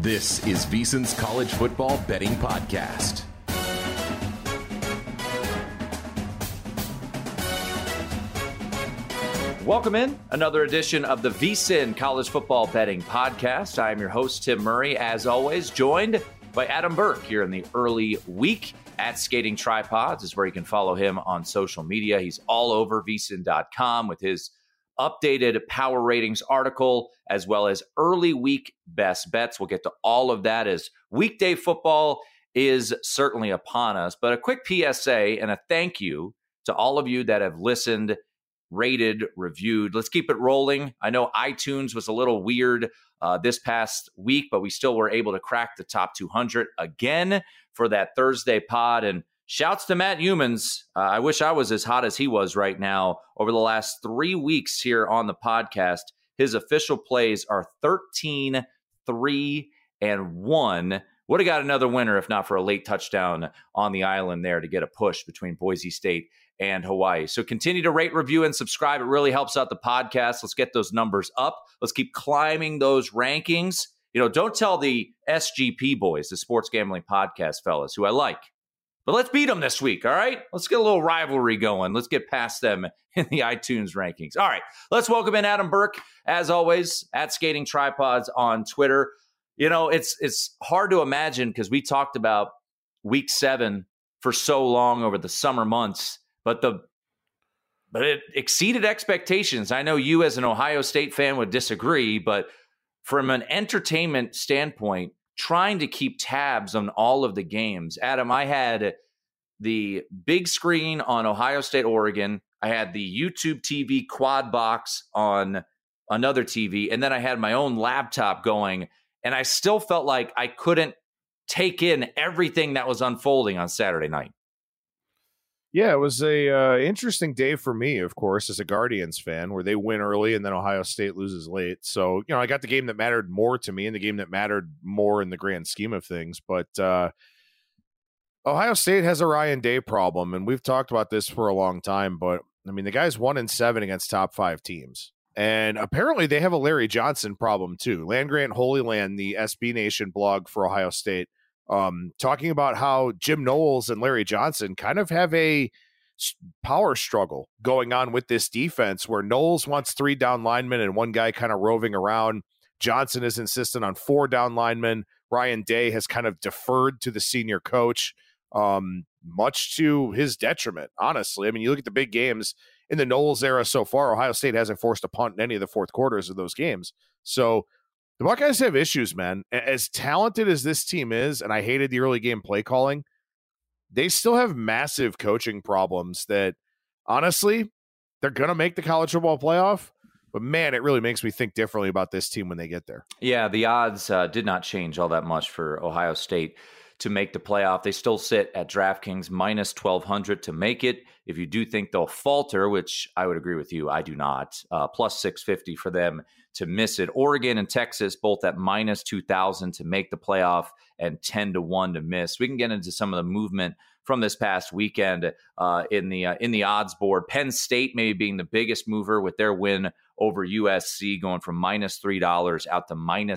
This is VSiN's College Football Betting Podcast. Welcome in another edition of the VSiN College Football Betting Podcast. I am your host, Tim Murray, as always, joined by Adam Burke here in the early week at Skating Tripods is where you can follow him on social media. He's all over VSiN.com with his updated power ratings article, as well as early week best bets. We'll get to all of that as weekday football is certainly upon us. But a quick PSA and a thank you to all of you that have listened, rated, reviewed. Let's keep it rolling. I know iTunes was a little weird this past week, but we still were able to crack the top 200 again for that Thursday pod. And shouts to Matt Humans. I wish I was as hot as he was right now. Over the last 3 weeks here on the podcast, his official plays are 13, 3, and 1. Would have got another winner if not for a late touchdown on the island there to get a push between Boise State and Hawaii. So continue to rate, review, and subscribe. It really helps out the podcast. Let's get those numbers up. Let's keep climbing those rankings. You know, don't tell the SGP boys, the Sports Gambling Podcast fellas, who I like. But let's beat them this week, all right? Let's get a little rivalry going. Let's get past them in the iTunes rankings. All right, let's welcome in Adam Burke, as always, at Skating Tripods on Twitter. You know, it's hard to imagine because we talked about week 7 for so long over the summer months, but it exceeded expectations. I know you as an Ohio State fan would disagree, but from an entertainment standpoint, trying to keep tabs on all of the games. Adam, I had the big screen on Ohio State, Oregon. I had the YouTube TV quad box on another TV, and then I had my own laptop going, and I still felt like I couldn't take in everything that was unfolding on Saturday night. Yeah, it was a interesting day for me, of course, as a Guardians fan, where they win early and then Ohio State loses late. So, you know, I got the game that mattered more to me and the game that mattered more in the grand scheme of things. But Ohio State has a Ryan Day problem, and we've talked about this for a long time. But, I mean, the guy's 1-7 against top 5 teams. And apparently they have a Larry Johnson problem, too. Land Grant Holy Land, the SB Nation blog for Ohio State, talking about how Jim Knowles and Larry Johnson kind of have a power struggle going on with this defense, where Knowles wants 3 down linemen and 1 guy kind of roving around. Johnson is insistent on 4 down linemen. Ryan Day has kind of deferred to the senior coach, much to his detriment, honestly. I mean, you look at the big games in the Knowles era so far, Ohio State hasn't forced a punt in any of the fourth quarters of those games. So the Buckeyes have issues, man. As talented as this team is, and I hated the early game play calling, they still have massive coaching problems that, honestly, they're going to make the college football playoff. But, man, it really makes me think differently about this team when they get there. Yeah, the odds did not change all that much for Ohio State to make the playoff. They still sit at DraftKings minus 1,200 to make it. If you do think they'll falter, which I would agree with you, I do not, plus 650 for them to miss it. Oregon and Texas both at minus 2,000 to make the playoff and 10-1 to miss. We can get into some of the movement from this past weekend in the odds board. Penn State maybe being the biggest mover with their win over USC, going from minus $3 out to minus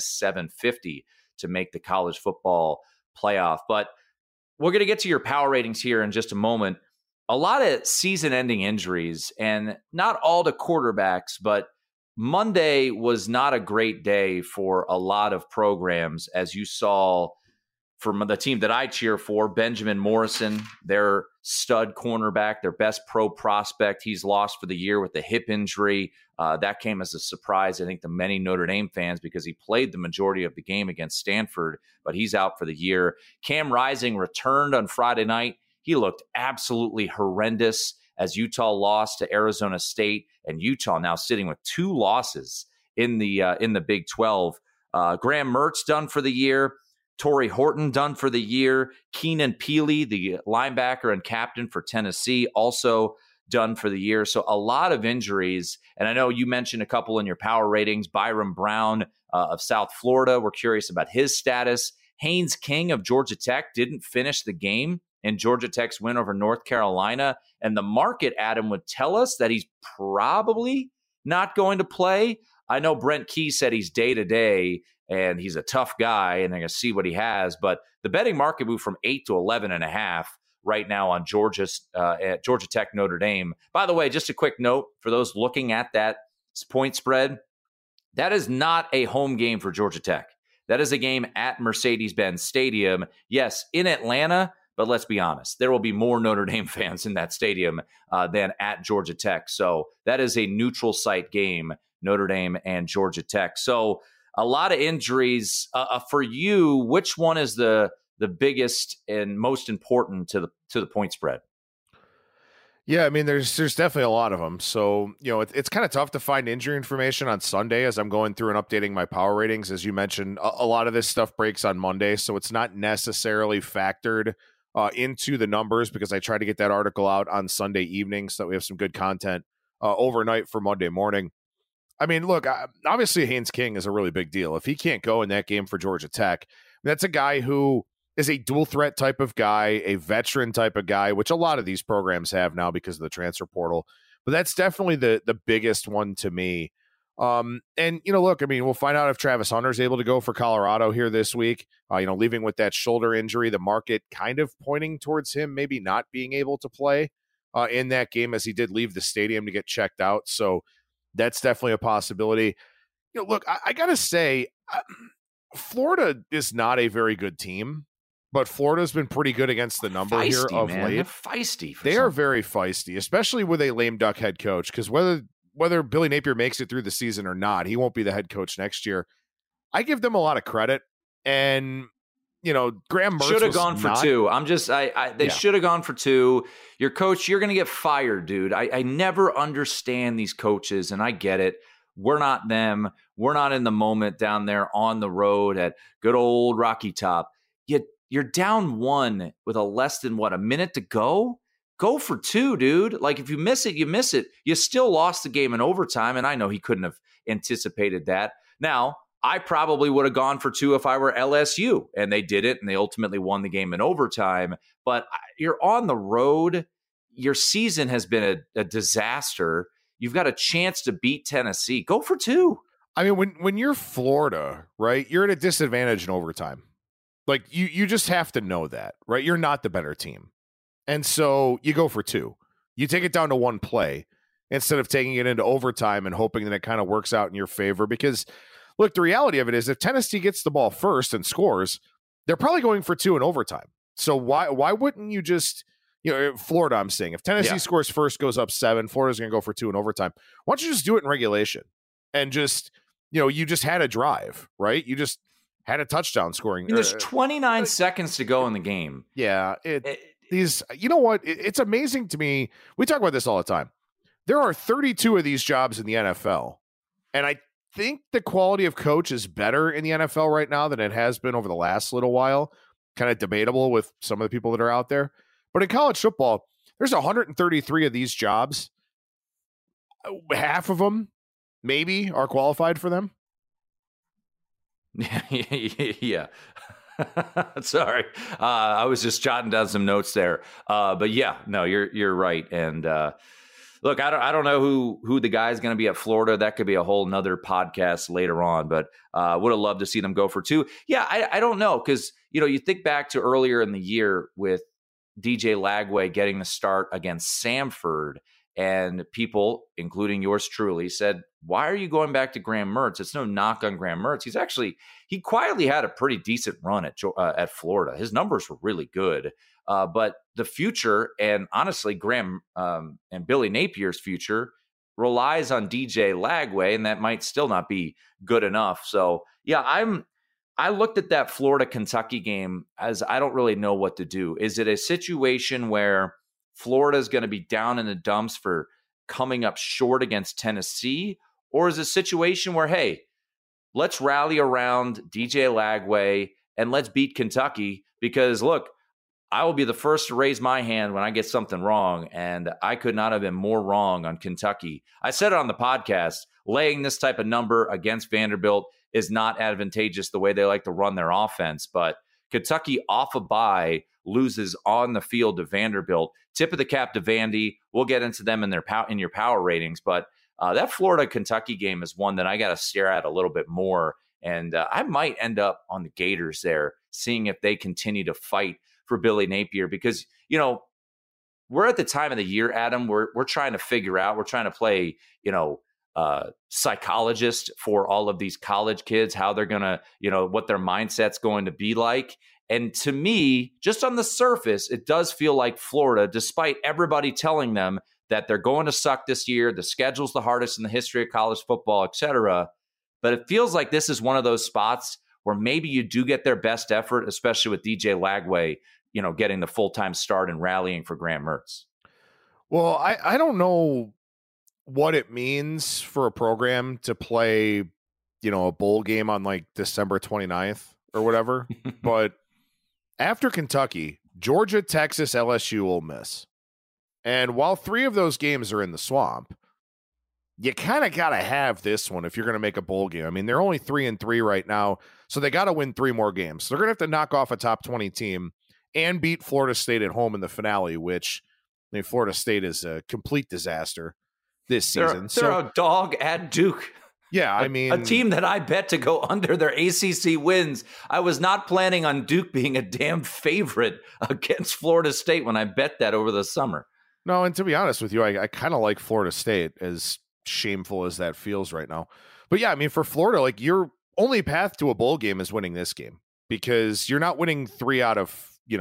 750 to make the college football playoff. But we're going to get to your power ratings here in just a moment. A lot of season-ending injuries, and not all to quarterbacks, but Monday was not a great day for a lot of programs, as you saw from the team that I cheer for, Benjamin Morrison, their stud cornerback, their best pro prospect. He's lost for the year with a hip injury. That came as a surprise, I think, to many Notre Dame fans because he played the majority of the game against Stanford, but he's out for the year. Cam Rising returned on Friday night. He looked absolutely horrendous as Utah lost to Arizona State, and Utah now sitting with 2 losses in the Big 12. Graham Mertz done for the year. Torrey Horton done for the year. Keenan Peely, the linebacker and captain for Tennessee, also done for the year. So a lot of injuries. And I know you mentioned a couple in your power ratings. Byron Brown of South Florida. We're curious about his status. Haynes King of Georgia Tech didn't finish the game in Georgia Tech's win over North Carolina. And the market, Adam, would tell us that he's probably not going to play. I know Brent Key said he's day-to-day, and he's a tough guy, and they're going to see what he has. But the betting market moved from 8 to 11.5 right now on Georgia Tech, Notre Dame. By the way, just a quick note for those looking at that point spread, that is not a home game for Georgia Tech. That is a game at Mercedes-Benz Stadium. Yes, in Atlanta, but let's be honest, there will be more Notre Dame fans in that stadium than at Georgia Tech. So that is a neutral site game, Notre Dame and Georgia Tech. So a lot of injuries. For you, which one is the biggest and most important to the point spread? Yeah, I mean, there's definitely a lot of them. So, it's kind of tough to find injury information on Sunday as I'm going through and updating my power ratings. As you mentioned, a lot of this stuff breaks on Monday, so it's not necessarily factored into the numbers because I try to get that article out on Sunday evening so that we have some good content overnight for Monday morning. I mean, look, obviously Haynes King is a really big deal. If he can't go in that game for Georgia Tech, that's a guy who is a dual threat type of guy, a veteran type of guy, which a lot of these programs have now because of the transfer portal. But that's definitely the biggest one to me. And, look, I mean, we'll find out if Travis Hunter is able to go for Colorado here this week. Leaving with that shoulder injury, the market kind of pointing towards him maybe not being able to play in that game as he did leave the stadium to get checked out. So that's definitely a possibility. Look, I got to say, Florida is not a very good team. But Florida's been pretty good against the number here of late. They're feisty. They are very feisty, especially with a lame duck head coach. Because whether Billy Napier makes it through the season or not, he won't be the head coach next year. I give them a lot of credit. And, Graham Mertz should have gone for two. They should have gone for two. Your coach, you're going to get fired, dude. I never understand these coaches, and I get it. We're not them. We're not in the moment down there on the road at good old Rocky Top. You're down one with less than a minute to go. Go for two, dude. Like, if you miss it, you miss it. You still lost the game in overtime, and I know he couldn't have anticipated that. Now, I probably would have gone for two if I were LSU, and they did it, and they ultimately won the game in overtime. But you're on the road. Your season has been a disaster. You've got a chance to beat Tennessee. Go for two. I mean, when you're Florida, right, you're at a disadvantage in overtime. Like, you just have to know that, right? You're not the better team. And so you go for two. You take it down to one play instead of taking it into overtime and hoping that it kind of works out in your favor. Because, look, the reality of it is if Tennessee gets the ball first and scores, they're probably going for two in overtime. So why wouldn't you just, Florida, I'm saying, if Tennessee scores first, goes up 7, Florida's going to go for two in overtime. Why don't you just do it in regulation and just, you just had a drive, right? You just had a touchdown scoring. There's 29 seconds to go in the game. Yeah. You know what? It's amazing to me. We talk about this all the time. There are 32 of these jobs in the NFL. And I think the quality of coach is better in the NFL right now than it has been over the last little while. Kind of debatable with some of the people that are out there. But in college football, there's 133 of these jobs. Half of them maybe are qualified for them. Yeah. Sorry. I was just jotting down some notes there. But yeah, no, you're right. And look, I don't know who the guy's going to be at Florida. That could be a whole nother podcast later on, but would have loved to see them go for two. Yeah, I don't know. Cause you think back to earlier in the year with DJ Lagway getting the start against Samford, and people, including yours truly, said, why are you going back to Graham Mertz? It's no knock on Graham Mertz. He quietly had a pretty decent run at Florida. His numbers were really good. But the future, and honestly, Graham and Billy Napier's future relies on DJ Lagway, and that might still not be good enough. So, yeah, I looked at that Florida-Kentucky game as I don't really know what to do. Is it a situation where Florida is going to be down in the dumps for coming up short against Tennessee? Or is it a situation where, hey, let's rally around DJ Lagway and let's beat Kentucky? Because, look, I will be the first to raise my hand when I get something wrong, and I could not have been more wrong on Kentucky. I said it on the podcast, laying this type of number against Vanderbilt is not advantageous the way they like to run their offense, but Kentucky off a bye loses on the field to Vanderbilt. Tip of the cap to Vandy. We'll get into them in your power ratings, but that Florida-Kentucky game is one that I got to stare at a little bit more And I might end up on the Gators there, seeing if they continue to fight for Billy Napier, because, we're at the time of the year, Adam, we're trying to figure out, we're trying to play, psychologist for all of these college kids, how they're going to, what their mindset's going to be like. And to me, just on the surface, it does feel like Florida, despite everybody telling them that they're going to suck this year, the schedule's the hardest in the history of college football, et cetera. But it feels like this is one of those spots where maybe you do get their best effort, especially with DJ Lagway, getting the full-time start and rallying for Graham Mertz. Well, I don't know what it means for a program to play, a bowl game on like December 29th or whatever. But after Kentucky, Georgia, Texas, LSU, Ole Miss. And while 3 of those games are in the Swamp, you kind of got to have this one if you're going to make a bowl game. I mean, they're only 3-3 right now, so they got to win 3 more games. So they're going to have to knock off a top 20 team and beat Florida State at home in the finale, which, I mean, Florida State is a complete disaster this season. They're a dog at Duke. Yeah, I mean, a team that I bet to go under their ACC wins. I was not planning on Duke being a damn favorite against Florida State when I bet that over the summer. No, and to be honest with you, I kind of like Florida State, as shameful as that feels right now. But yeah, I mean, for Florida, like, your only path to a bowl game is winning this game, because you're not winning 3 out of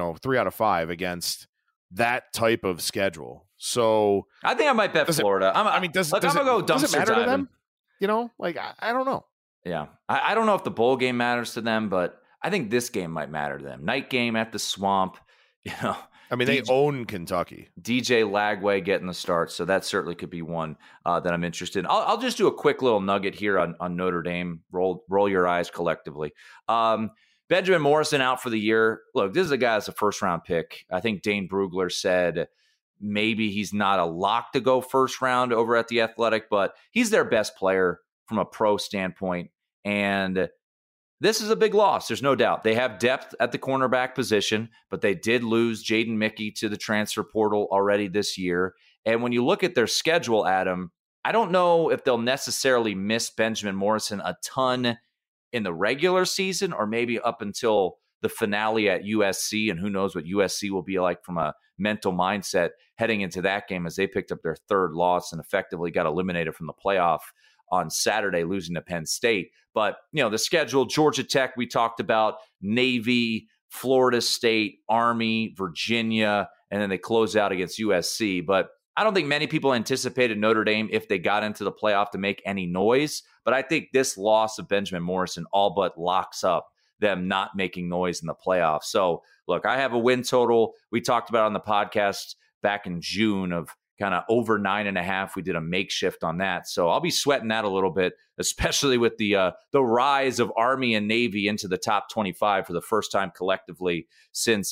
5 against that type of schedule. So I think I might bet Florida. I'm going to go dumpster does it matter diving. to them? I don't know. Yeah. I don't know if the bowl game matters to them, but I think this game might matter to them. Night game at the Swamp, I mean, they own Kentucky. DJ Lagway getting the start, so that certainly could be one that I'm interested in. I'll just do a quick little nugget here on Notre Dame. Roll your eyes collectively. Benjamin Morrison out for the year. Look, this is a guy that's a first-round pick. I think Dane Brugler said maybe he's not a lock to go first round over at The Athletic, but he's their best player from a pro standpoint. And this is a big loss. There's no doubt. They have depth at the cornerback position, but they did lose Jaden Mickey to the transfer portal already this year. And when you look at their schedule, Adam, I don't know if they'll necessarily miss Benjamin Morrison a ton in the regular season, or maybe up until the finale at USC. And who knows what USC will be like from a mental mindset heading into that game, as they picked up their 3rd loss and effectively got eliminated from the playoff on Saturday, losing to Penn State. But, the schedule, Georgia Tech, we talked about, Navy, Florida State, Army, Virginia, and then they close out against USC. But I don't think many people anticipated Notre Dame, if they got into the playoff, to make any noise. But I think this loss of Benjamin Morrison all but locks up them not making noise in the playoffs. So, look, I have a win total. We talked about on the podcast back in June of kind of over 9.5. We did a makeshift on that. So I'll be sweating that a little bit, especially with the rise of Army and Navy into the top 25 for the first time collectively since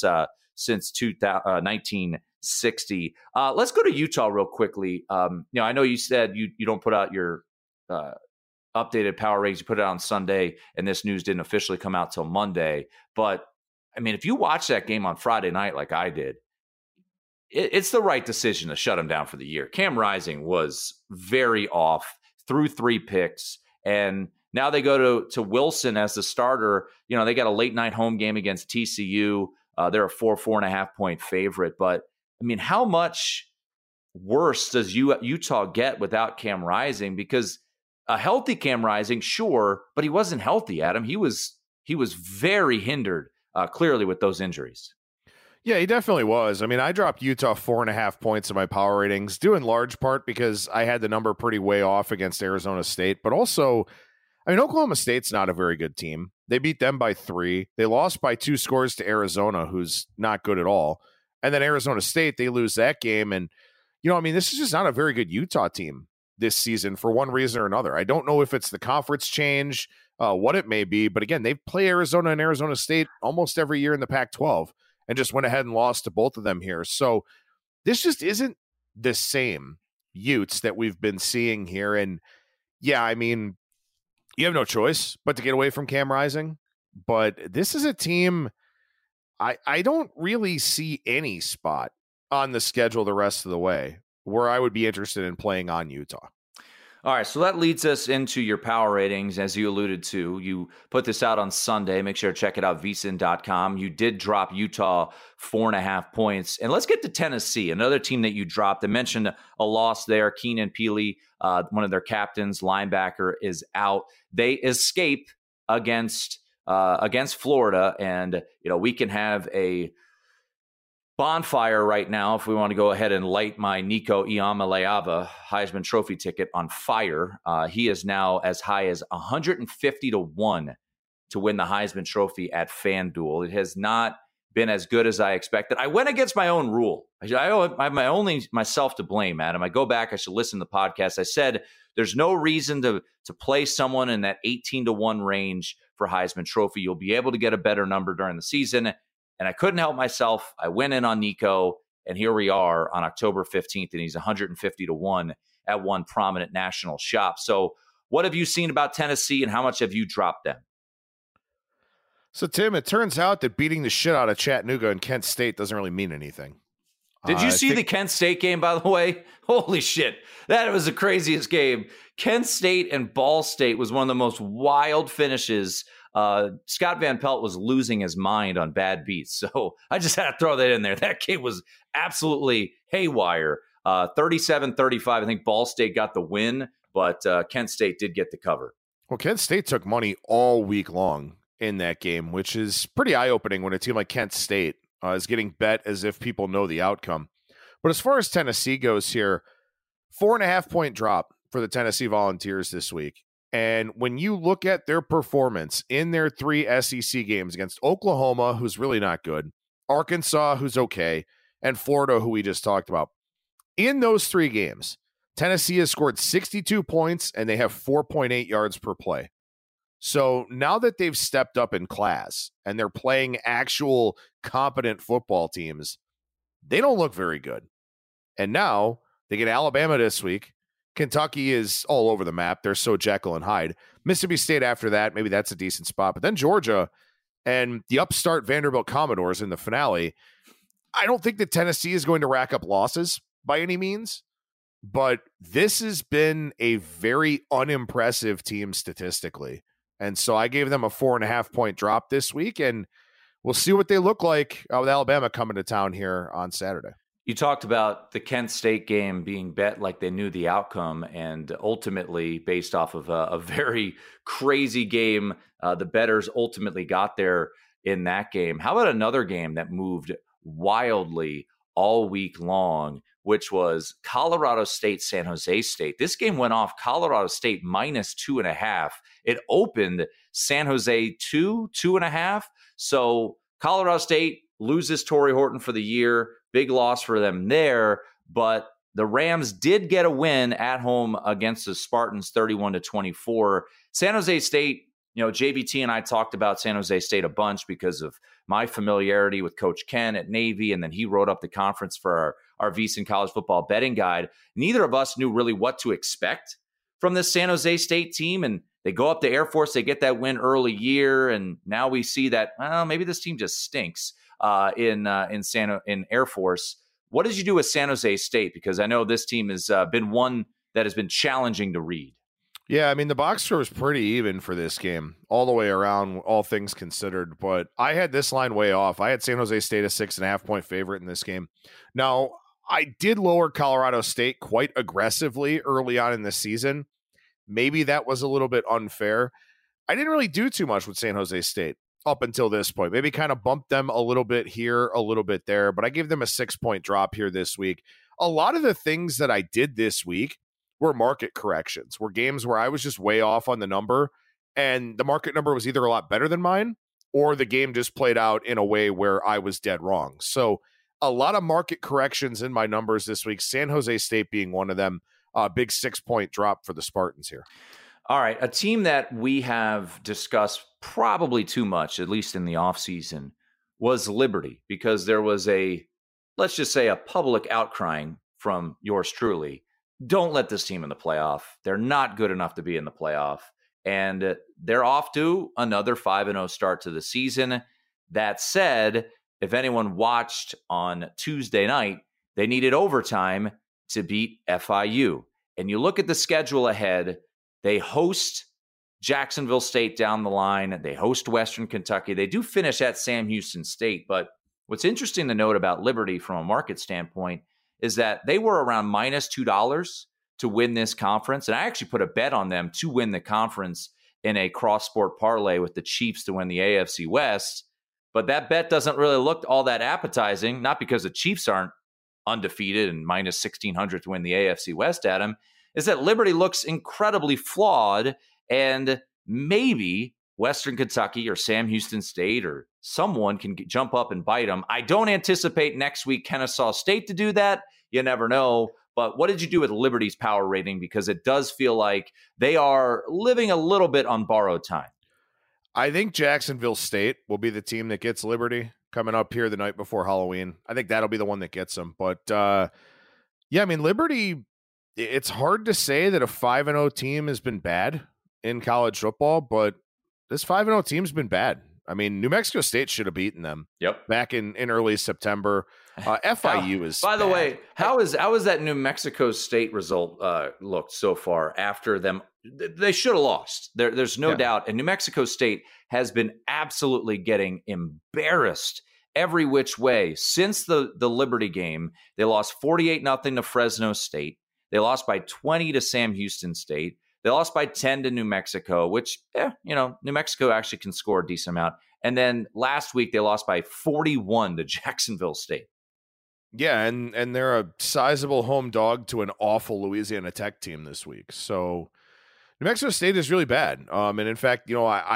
1960. Let's go to Utah real quickly. I know you said you don't put out your updated power ratings. You put it out on Sunday, and this news didn't officially come out till Monday. But, I mean, if you watch that game on Friday night like I did, it's the right decision to shut him down for the year. Cam Rising was very off, threw 3 picks, and now they go to Wilson as the starter. They got a late night home game against TCU. They're a 4.5 point favorite. But, I mean, how much worse does Utah get without Cam Rising? Because a healthy Cam Rising, sure, but he wasn't healthy, Adam. He was very hindered, clearly, with those injuries. Yeah, he definitely was. I mean, I dropped Utah 4.5 points in my power ratings, due in large part because I had the number pretty way off against Arizona State. But also, I mean, Oklahoma State's not a very good team. They beat them by 3. They lost by 2 scores to Arizona, who's not good at all. And then Arizona State, they lose that game. And, I mean, this is just not a very good Utah team this season for one reason or another. I don't know if it's the conference change, what it may be. But again, they play Arizona and Arizona State almost every year in the Pac-12. And just went ahead and lost to both of them here. So this just isn't the same Utes that we've been seeing here. And yeah, I mean, you have no choice but to get away from Cam Rising. But this is a team I don't really see any spot on the schedule the rest of the way where I would be interested in playing on Utah. All right, so that leads us into your power ratings. As you alluded to, you put this out on Sunday. Make sure to check it out, vsin.com. You did drop Utah 4.5 points. And let's get to Tennessee, another team that you dropped. I mentioned a loss there. Keenan Peely, one of their captains, linebacker, is out. They escape against Florida, and we can have a bonfire right now if we want to go ahead and light my Nico Iamaleava Heisman Trophy ticket on fire. He is now as high as 150-1 to win the Heisman Trophy at FanDuel. It has not been as good as I expected. I went against my own rule. I have only myself to blame, Adam. I go back, I should listen to the podcast. I said there's no reason to play someone in that 18-1 range for Heisman Trophy. You'll be able to get a better number during the season. And I couldn't help myself. I went in on Nico, and here we are on October 15th, and he's 150-1 at one prominent national shop. So what have you seen about Tennessee, and how much have you dropped them? So, Tim, it turns out that beating the shit out of Chattanooga and Kent State doesn't really mean anything. Did you see the Kent State game, by the way? Holy shit. That was the craziest game. Kent State and Ball State was one of the most wild finishes. Scott Van Pelt was losing his mind on bad beats. So I just had to throw that in there. That game was absolutely haywire. 37-35. I think Ball State got the win, but Kent State did get the cover. Well, Kent State took money all week long in that game, which is pretty eye-opening when a team like Kent State is getting bet as if people know the outcome. But as far as Tennessee goes here, 4.5 point drop for the Tennessee Volunteers this week. And when you look at their performance in their 3 SEC games against Oklahoma, who's really not good, Arkansas, who's okay, and Florida, who we just talked about, in those 3 games, Tennessee has scored 62 points and they have 4.8 yards per play. So now that they've stepped up in class and they're playing actual competent football teams, they don't look very good. And now they get Alabama this week. Kentucky is all over the map. They're so Jekyll and Hyde. Mississippi State after that, maybe that's a decent spot. But then Georgia and the upstart Vanderbilt Commodores in the finale. I don't think that Tennessee is going to rack up losses by any means, but this has been a very unimpressive team statistically. And so I gave them a 4.5 point drop this week, and we'll see what they look like with Alabama coming to town here on Saturday. You talked about the Kent State game being bet like they knew the outcome, and ultimately, based off of a very crazy game, the bettors ultimately got there in that game. How about another game that moved wildly all week long, which was Colorado State, San Jose State? This game went off Colorado State -2.5. It opened San Jose 2.5. So Colorado State loses Torrey Horton for the year. Big loss for them there, but the Rams did get a win at home against the Spartans 31-24. San Jose State, JVT and I talked about San Jose State a bunch because of my familiarity with Coach Ken at Navy, and then he wrote up the conference for our VSiN College Football Betting Guide. Neither of us knew really what to expect from this San Jose State team, and they go up to Air Force, they get that win early year, and now we see that, well, maybe this team just stinks. In Air Force. What did you do with San Jose State? Because I know this team has been one that has been challenging to read. Yeah, I mean, the box score was pretty even for this game all the way around, all things considered. But I had this line way off. I had San Jose State a 6.5 point favorite in this game. Now, I did lower Colorado State quite aggressively early on in the season. Maybe that was a little bit unfair. I didn't really do too much with San Jose State up until this point. Maybe kind of bumped them a little bit here, a little bit there, but I gave them a 6 point drop here this week. A lot of the things that I did this week were market corrections, were games where I was just way off on the number, and the market number was either a lot better than mine, or the game just played out in a way where I was dead wrong. So a lot of market corrections in my numbers this week, San Jose State being one of them. Big 6 point drop for the Spartans here. All right, a team that we have discussed probably too much, at least in the offseason, was Liberty, because there was let's just say a public outcrying from yours truly. Don't let this team in the playoff. They're not good enough to be in the playoff. And they're off to another 5-0 start to the season. That said, if anyone watched on Tuesday night, they needed overtime to beat FIU. and you look at the schedule ahead, they host Jacksonville State down the line. They host Western Kentucky. They do finish at Sam Houston State. But what's interesting to note about Liberty from a market standpoint is that they were around -$2 to win this conference. And I actually put a bet on them to win the conference in a cross-sport parlay with the Chiefs to win the AFC West. But that bet doesn't really look all that appetizing, not because the Chiefs aren't undefeated and -1,600 to win the AFC West, Adam, is that Liberty looks incredibly flawed, and maybe Western Kentucky or Sam Houston State or someone can jump up and bite them. I don't anticipate next week Kennesaw State to do that. You never know. But what did you do with Liberty's power rating? Because it does feel like they are living a little bit on borrowed time. I think Jacksonville State will be the team that gets Liberty coming up here the night before Halloween. I think that'll be the one that gets them. But, yeah, I mean, Liberty, it's hard to say that a 5-0 team has been bad in college football, but this 5-0 team's been bad. I mean, New Mexico State should have beaten them back in early September. FIU is by the bad. way, how is that New Mexico State result looked so far after them? They should have lost. There's no doubt. And New Mexico State has been absolutely getting embarrassed every which way since the Liberty game. They lost 48-0 to Fresno State. They lost by 20 to Sam Houston State. They lost by 10 to New Mexico, which, New Mexico actually can score a decent amount. And then last week, they lost by 41 to Jacksonville State. Yeah, and they're a sizable home dog to an awful Louisiana Tech team this week. So New Mexico State is really bad. And in fact,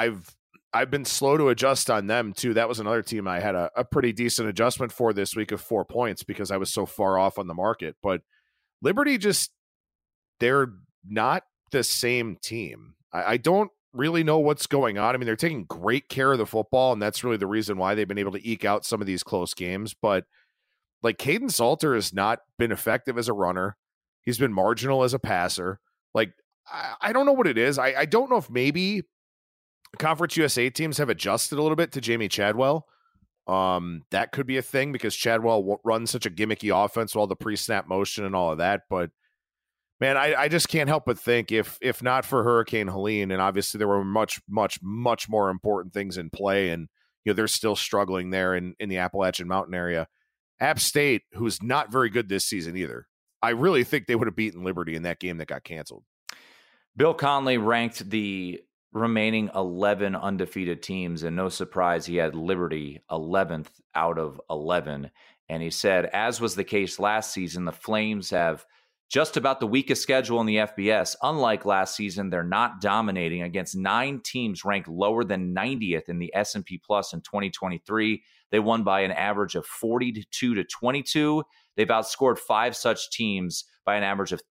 I've been slow to adjust on them too. That was another team I had a pretty decent adjustment for this week of 4 points because I was so far off on the market. But Liberty they're not the same team. I don't really know what's going on. I mean, they're taking great care of the football, and that's really the reason why they've been able to eke out some of these close games. But like Caden Salter has not been effective as a runner. He's been marginal as a passer. Like, I don't know what it is. I don't know if maybe Conference USA teams have adjusted a little bit to Jamie Chadwell. That could be a thing because Chadwell runs such a gimmicky offense with all the pre-snap motion and all of that. But man, I just can't help but think if not for Hurricane Helene, and obviously there were much, much, much more important things in play, and they're still struggling there in the Appalachian Mountain area. App State, who's not very good this season either, I really think they would have beaten Liberty in that game that got canceled. Bill Conley ranked the remaining 11 undefeated teams, and no surprise, he had Liberty 11th out of 11. And he said, as was the case last season, the Flames have just about the weakest schedule in the FBS. Unlike last season, they're not dominating against 9 teams ranked lower than 90th in the S&P Plus in 2023. They won by an average of 42-22. They've outscored 5 such teams by an average of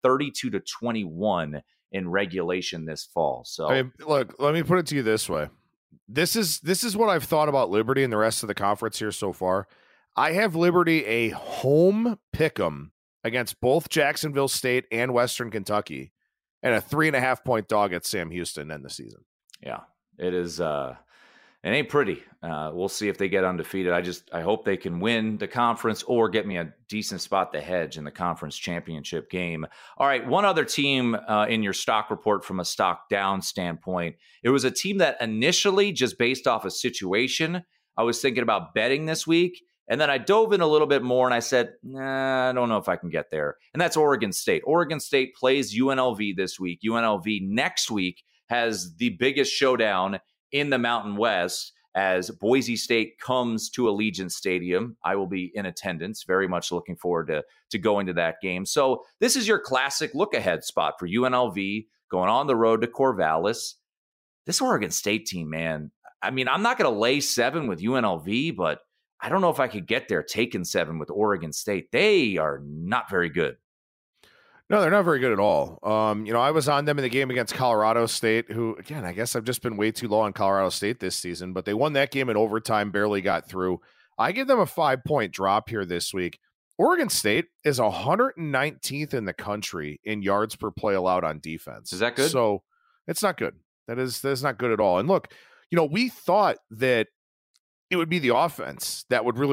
32-21 in regulation this fall. So, I mean, look, let me put it to you this way. This is what I've thought about Liberty and the rest of the conference here so far. I have Liberty a home pick'em against both Jacksonville State and Western Kentucky, and a 3.5-point dog at Sam Houston end the season. Yeah, it is. It ain't pretty. We'll see if they get undefeated. I hope they can win the conference or get me a decent spot to hedge in the conference championship game. All right, one other team in your stock report from a stock down standpoint. It was a team that initially, just based off a situation, I was thinking about betting this week. And then I dove in a little bit more and I said, I don't know if I can get there. And that's Oregon State. Oregon State plays UNLV this week. UNLV next week has the biggest showdown in the Mountain West as Boise State comes to Allegiant Stadium. I will be in attendance. Very much looking forward to going to that game. So this is your classic look-ahead spot for UNLV going on the road to Corvallis. This Oregon State team, man, I mean, I'm not going to lay 7 with UNLV, but I don't know if I could get there taking 7 with Oregon State. They are not very good. No, they're not very good at all. I was on them in the game against Colorado State, who, again, I guess I've just been way too low on Colorado State this season, but they won that game in overtime, barely got through. I give them a 5-point drop here this week. Oregon State is 119th in the country in yards per play allowed on defense. Is that good? So it's not good. That is not good at all. And look, we thought that it would be the offense that would really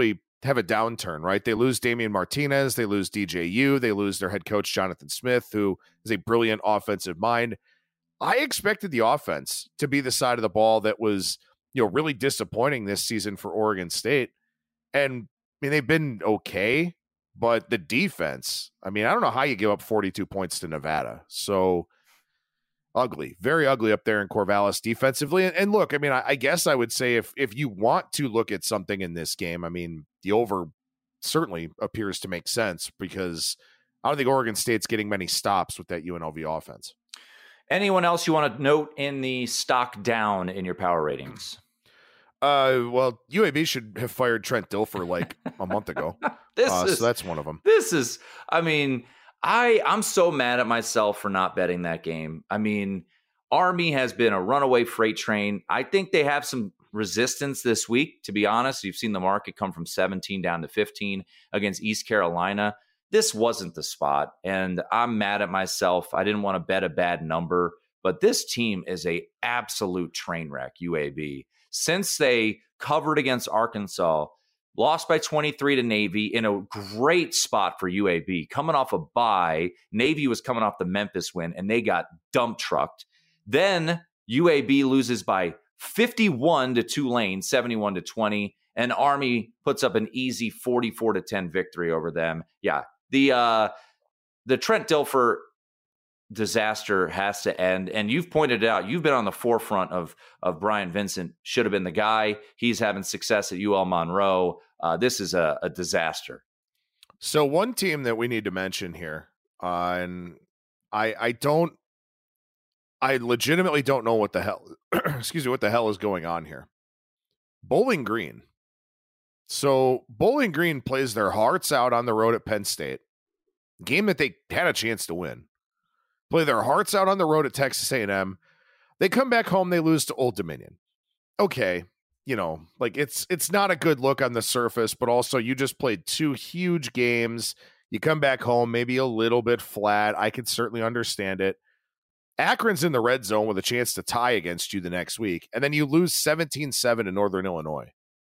have a downturn, right? They lose Damian Martinez, they lose DJU, they lose their head coach, Jonathan Smith, who is a brilliant offensive mind. I expected the offense to be the side of the ball that was, really disappointing this season for Oregon State. And I mean, they've been okay, but the defense, I mean, I don't know how you give up 42 points to Nevada. So ugly, very ugly up there in Corvallis defensively. And look, I mean, I guess I would say if you want to look at something in this game, I mean, the over certainly appears to make sense because I don't think Oregon State's getting many stops with that UNLV offense. Anyone else you want to note in the stock down in your power ratings? Well, UAB should have fired Trent Dilfer like a month ago. So that's one of them. I'm so mad at myself for not betting that game. I mean, Army has been a runaway freight train. I think they have some resistance this week, to be honest. You've seen the market come from 17 down to 15 against East Carolina. This wasn't the spot, and I'm mad at myself. I didn't want to bet a bad number, but this team is a absolute train wreck, UAB. Since they covered against Arkansas, lost by 23 to Navy in a great spot for UAB. Coming off a bye, Navy was coming off the Memphis win, and they got dump trucked. Then UAB loses by 51 to Tulane, 71 to 20, and Army puts up an easy 44 to 10 victory over them. Yeah, the Trent Dilfer disaster has to end. And you've pointed it out, you've been on the forefront of Brian Vincent, should have been the guy. He's having success at UL Monroe. This is a disaster. So one team that we need to mention here, and I legitimately don't know what the hell, what the hell is going on here. Bowling Green. So Bowling Green plays their hearts out on the road at Penn State, game that they had a chance to win. Play their hearts out on the road at Texas A&M. They come back home, they lose to Old Dominion. Okay, it's not a good look on the surface, but also you just played two huge games. You come back home, maybe a little bit flat. I can certainly understand it. Akron's in the red zone with a chance to tie against you the next week, and then you lose 17-7 to Northern Illinois.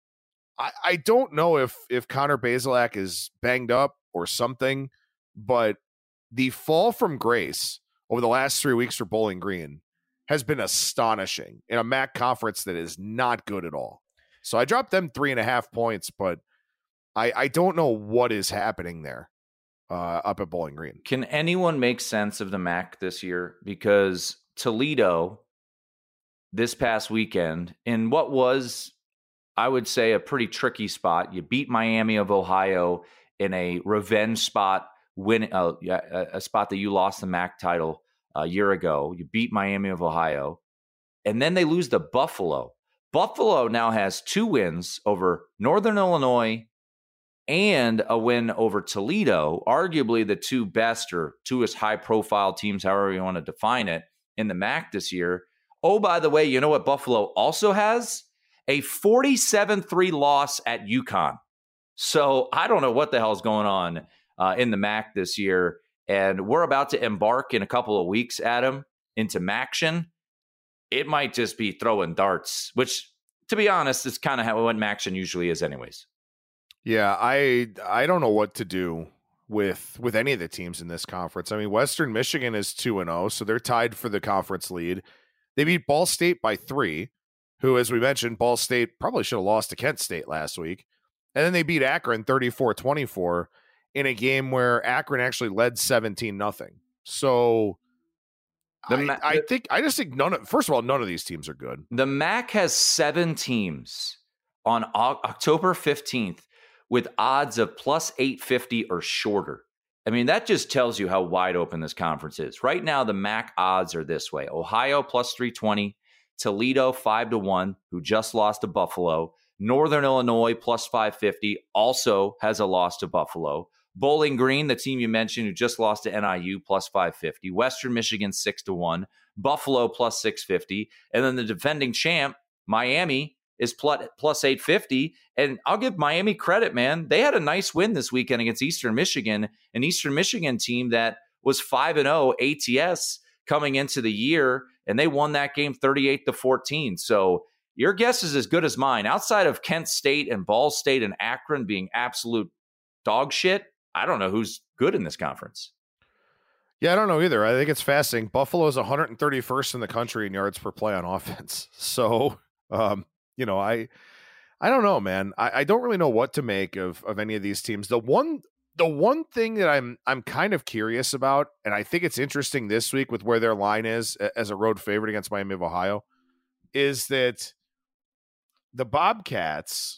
I don't know if Connor Bazelak is banged up or something, but the fall from grace over the last 3 weeks for Bowling Green has been astonishing in a MAC conference that is not good at all. So I dropped them 3.5 points, but I don't know what is happening there up at Bowling Green. Can anyone make sense of the MAC this year? Because Toledo this past weekend, in what was, I would say, a pretty tricky spot, you beat Miami of Ohio in a revenge spot, a spot that you lost the MAC title a year ago. You beat Miami of Ohio, and then they lose to Buffalo. Buffalo now has 2 wins over Northern Illinois and a win over Toledo, arguably the 2 best or 2 high-profile teams, however you want to define it, in the MAC this year. Oh, by the way, you know what Buffalo also has? A 47-3 loss at UConn. So I don't know what the hell is going on in the MAC this year. And we're about to embark in a couple of weeks, Adam, into MACtion. It might just be throwing darts, which, to be honest, is kind of what MACtion usually is anyways. Yeah, I don't know what to do with any of the teams in this conference. I mean, Western Michigan is 2-0, so they're tied for the conference lead. They beat Ball State by 3, who, as we mentioned, Ball State probably should have lost to Kent State last week. And then they beat Akron 34-24 in a game where Akron actually led 17-0. So I just think none of these teams are good. The MAC has 7 teams on October 15th with odds of plus 850 or shorter. I mean, that just tells you how wide open this conference is. Right now, the MAC odds are this way. Ohio plus 320, Toledo 5-1, who just lost to Buffalo. Northern Illinois plus 550, also has a loss to Buffalo. Bowling Green, the team you mentioned, who just lost to NIU, plus 550. Western Michigan 6-1. Buffalo plus 650. And then the defending champ, Miami, is plus 850. And I'll give Miami credit, man. They had a nice win this weekend against Eastern Michigan, an Eastern Michigan team that was 5-0 ATS coming into the year, and they won that game 38-14. So your guess is as good as mine. Outside of Kent State and Ball State and Akron being absolute dog shit, I don't know who's good in this conference. Yeah, I don't know either. I think it's fascinating. Buffalo's 131st in the country in yards per play on offense. So, I don't know, man. I don't really know what to make of any of these teams. The one thing that I'm kind of curious about, and I think it's interesting this week with where their line is as a road favorite against Miami of Ohio, is that the Bobcats,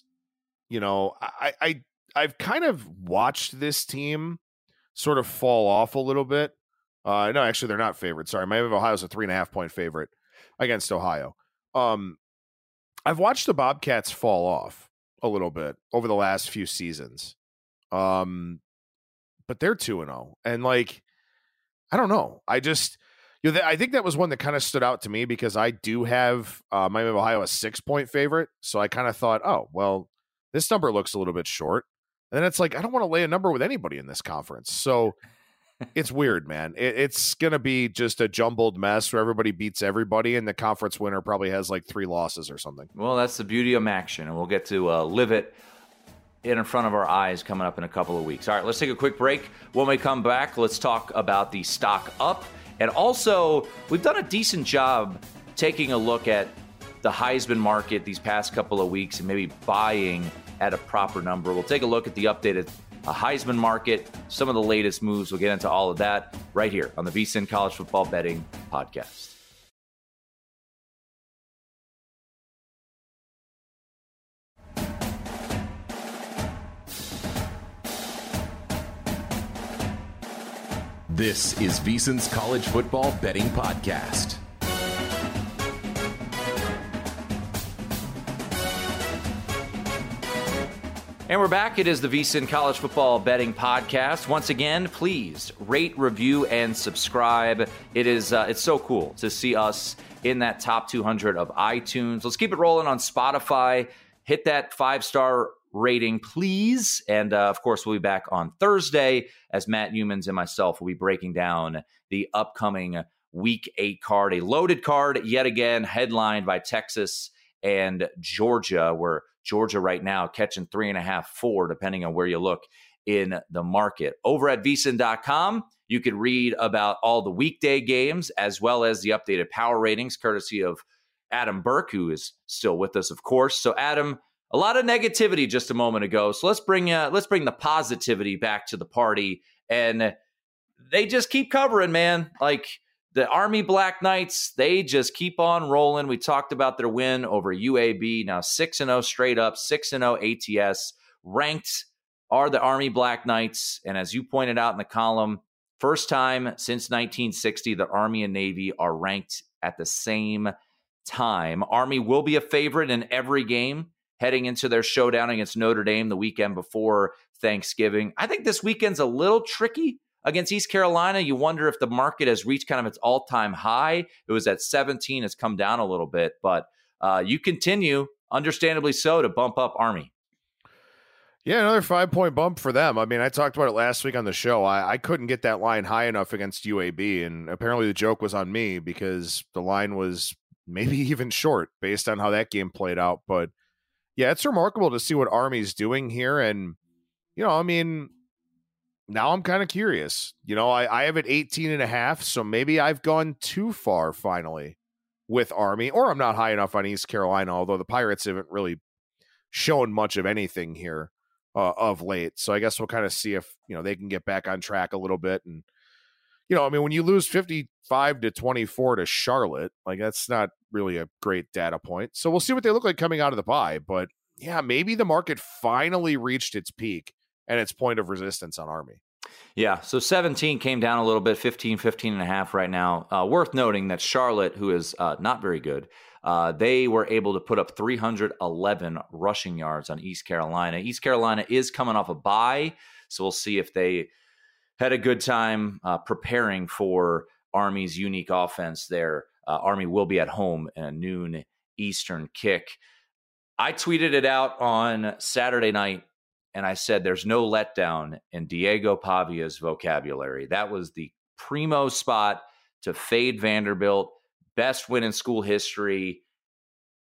I've kind of watched this team sort of fall off a little bit. No, actually, they're not favored. Sorry, Miami of Ohio is a 3.5-point favorite against Ohio. I've watched the Bobcats fall off a little bit over the last few seasons. But they're 2-0. And I don't know. I just, I think that was one that kind of stood out to me because I do have Miami of Ohio a 6-point favorite. So I kind of thought, oh, well, this number looks a little bit short. And then it's I don't want to lay a number with anybody in this conference. So it's weird, man. It's going to be just a jumbled mess where everybody beats everybody, and the conference winner probably has 3 losses or something. Well, that's the beauty of MACtion, and we'll get to live it in front of our eyes coming up in a couple of weeks. All right, let's take a quick break. When we come back, let's talk about the stock up. And also, we've done a decent job taking a look at the Heisman market these past couple of weeks and maybe buying at a proper number. We'll take a look at the updated Heisman market, some of the latest moves. We'll get into all of that right here on the VSiN College Football Betting Podcast. This is VSiN's College Football Betting Podcast. And we're back. It is the VSiN College Football Betting Podcast. Once again, please rate, review, and subscribe. It's so cool to see us in that top 200 of iTunes. Let's keep it rolling on Spotify. Hit that 5-star rating, please. And of course, we'll be back on Thursday as Matt Humans and myself will be breaking down the upcoming Week 8 card, a loaded card yet again, headlined by Texas and Georgia, where Georgia right now catching 3.5, 4, depending on where you look in the market. Over at VSiN.com, you could read about all the weekday games as well as the updated power ratings, courtesy of Adam Burke, who is still with us, of course. So, Adam, a lot of negativity just a moment ago. So let's bring the positivity back to the party. And they just keep covering, man. The Army Black Knights, they just keep on rolling. We talked about their win over UAB. Now 6-0 straight up, 6-0 ATS. Ranked are the Army Black Knights. And as you pointed out in the column, first time since 1960, the Army and Navy are ranked at the same time. Army will be a favorite in every game heading into their showdown against Notre Dame the weekend before Thanksgiving. I think this weekend's a little tricky. Against East Carolina, you wonder if the market has reached kind of its all-time high. It was at 17. It's come down a little bit. But you continue, understandably so, to bump up Army. Yeah, another 5-point bump for them. I mean, I talked about it last week on the show. I couldn't get that line high enough against UAB, and apparently the joke was on me because the line was maybe even short based on how that game played out. But, yeah, it's remarkable to see what Army's doing here. And, now I'm kind of curious. I have it 18.5, so maybe I've gone too far finally with Army, or I'm not high enough on East Carolina, although the Pirates haven't really shown much of anything here of late. So I guess we'll kind of see if, they can get back on track a little bit. And, when you lose 55-24 to Charlotte, that's not really a great data point. So we'll see what they look like coming out of the bye. But yeah, maybe the market finally reached its peak and its point of resistance on Army. Yeah, so 17 came down a little bit, 15.5 right now. Worth noting that Charlotte, who is not very good, they were able to put up 311 rushing yards on East Carolina. East Carolina is coming off a bye, so we'll see if they had a good time preparing for Army's unique offense there. Army will be at home in a noon Eastern kick. I tweeted it out on Saturday night, and I said there's no letdown in Diego Pavia's vocabulary. That was the primo spot to fade Vanderbilt, best win in school history.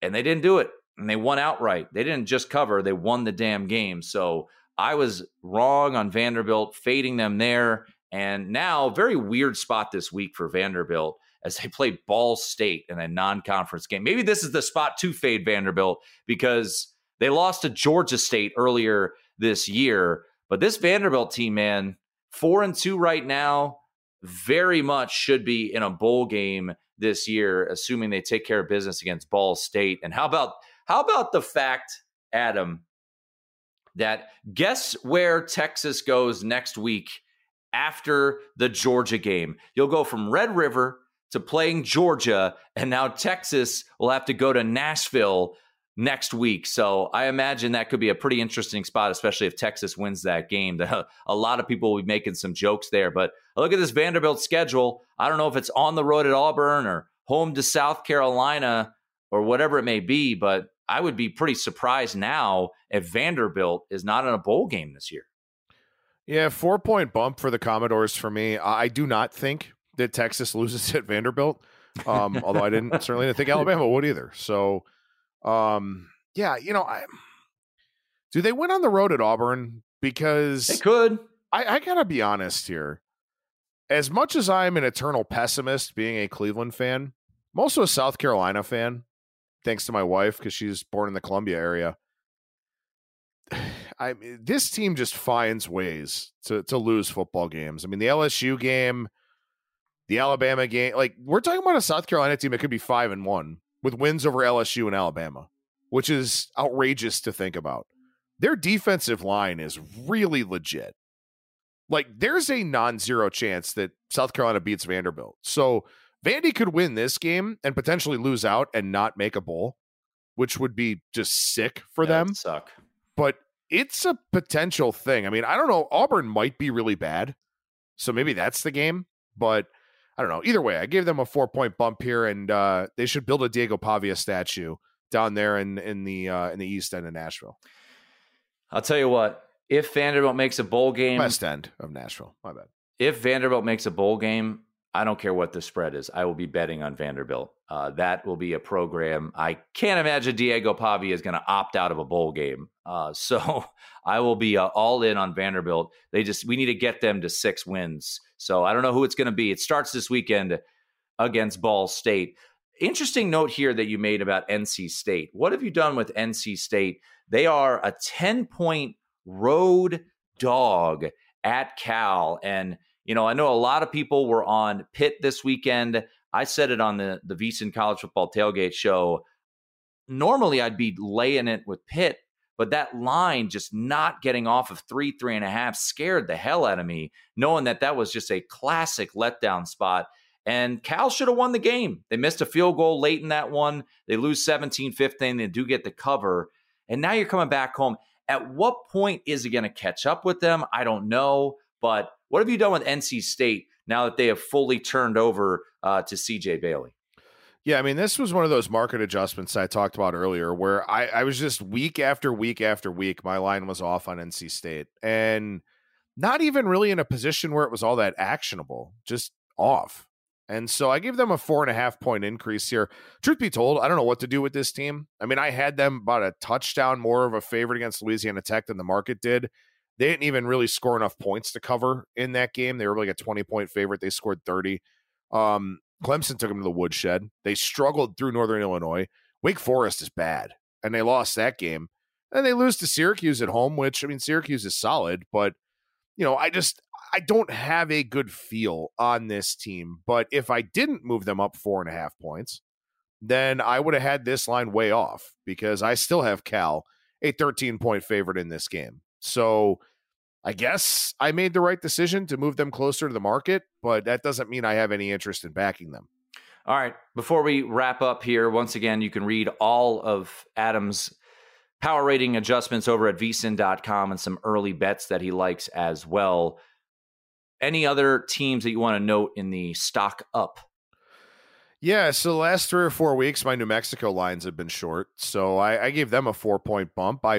and they didn't do it. And they won outright. They didn't just cover, they won the damn game. So I was wrong on Vanderbilt, fading them there. And now, very weird spot this week for Vanderbilt as they play Ball State in a non-conference game. Maybe this is the spot to fade Vanderbilt because they lost to Georgia State earlier this year. But this Vanderbilt team, man, 4-2 right now, very much should be in a bowl game this year, assuming they take care of business against Ball State. And how about the fact, Adam, that guess where Texas goes next week after the Georgia game? You'll go from Red River to playing Georgia, and now Texas will have to go to Nashville next week. So I imagine that could be a pretty interesting spot, especially if Texas wins that game. A lot of people will be making some jokes there. But look at this Vanderbilt schedule. I don't know if it's on the road at Auburn or home to South Carolina or whatever it may be, but I would be pretty surprised now if Vanderbilt is not in a bowl game this year. Yeah, 4-point bump for the Commodores for me. I do not think that Texas loses at Vanderbilt, although I certainly didn't think Alabama would either. So, yeah, do they win on the road at Auburn? Because they could. I got to be honest here. As much as I'm an eternal pessimist being a Cleveland fan, I'm also a South Carolina fan, thanks to my wife, because she's born in the Columbia area. This team just finds ways to lose football games. I mean, the LSU game, the Alabama game, like we're talking about a South Carolina team that could be 5-1 with wins over LSU and Alabama, which is outrageous to think about. Their defensive line is really legit. Like there's a non-zero chance that South Carolina beats Vanderbilt. So Vandy could win this game and potentially lose out and not make a bowl, which would be just sick for them. That'd suck. But it's a potential thing. I mean, I don't know. Auburn might be really bad, so maybe that's the game. But I don't know. Either way, I gave them a 4-point bump here, and they should build a Diego Pavia statue down there in the east end of Nashville. I'll tell you what. If Vanderbilt makes a bowl game, west end of Nashville. My bad. If Vanderbilt makes a bowl game, I don't care what the spread is. I will be betting on Vanderbilt. That will be a program. I can't imagine Diego Pavia is going to opt out of a bowl game. So I will be all in on Vanderbilt. We need to get them to 6 wins. So I don't know who it's going to be. It starts this weekend against Ball State. Interesting note here that you made about NC State. What have you done with NC State? They are a 10-point road dog at Cal. And I know a lot of people were on Pitt this weekend. I said it on the VSiN College Football Tailgate show. Normally, I'd be laying it with Pitt, but that line just not getting off of 3.5 scared the hell out of me, knowing that was just a classic letdown spot. And Cal should have won the game. They missed a field goal late in that one. They lose 17-15. They do get the cover. And now you're coming back home. At what point is it going to catch up with them? I don't know. But what have you done with NC State now that they have fully turned over to CJ Bailey? Yeah, I mean, this was one of those market adjustments I talked about earlier where I was just week after week after week, my line was off on NC State. And not even really in a position where it was all that actionable, just off. And so I gave them a 4.5-point increase here. Truth be told, I don't know what to do with this team. I mean, I had them about a touchdown more of a favorite against Louisiana Tech than the market did. They didn't even really score enough points to cover in that game. They were like a 20-point favorite. They scored 30. Clemson took them to the woodshed. They struggled through Northern Illinois. Wake Forest is bad, and they lost that game. And they lose to Syracuse at home, which, I mean, Syracuse is solid, but, I don't have a good feel on this team. But if I didn't move them up 4.5 points, then I would have had this line way off because I still have Cal, a 13-point favorite in this game. So I guess I made the right decision to move them closer to the market, but that doesn't mean I have any interest in backing them. All right. Before we wrap up here, once again, you can read all of Adam's power rating adjustments over at vsin.com and some early bets that he likes as well. Any other teams that you want to note in the stock up? Yeah, so the last 3 or 4 weeks, my New Mexico lines have been short, so I gave them a 4-point bump. I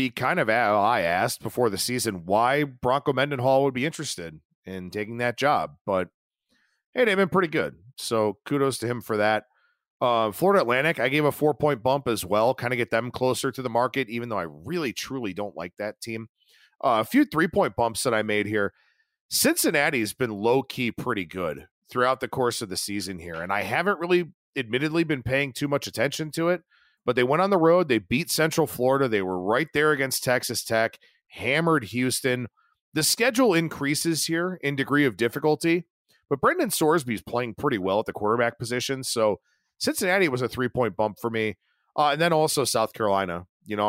asked before the season why Bronco Mendenhall would be interested in taking that job, but hey, they've been pretty good, so kudos to him for that. Florida Atlantic, I gave a 4-point bump as well, kind of get them closer to the market, even though I really, truly don't like that team. A few 3-point bumps that I made here. Cincinnati's been low-key pretty good throughout the course of the season here, and I haven't really, admittedly, been paying too much attention to it, but they went on the road. They beat Central Florida. They were right there against Texas Tech, hammered Houston. The schedule increases here in degree of difficulty, but Brendan Sorsby's playing pretty well at the quarterback position, so Cincinnati was a 3-point bump for me. And then also South Carolina.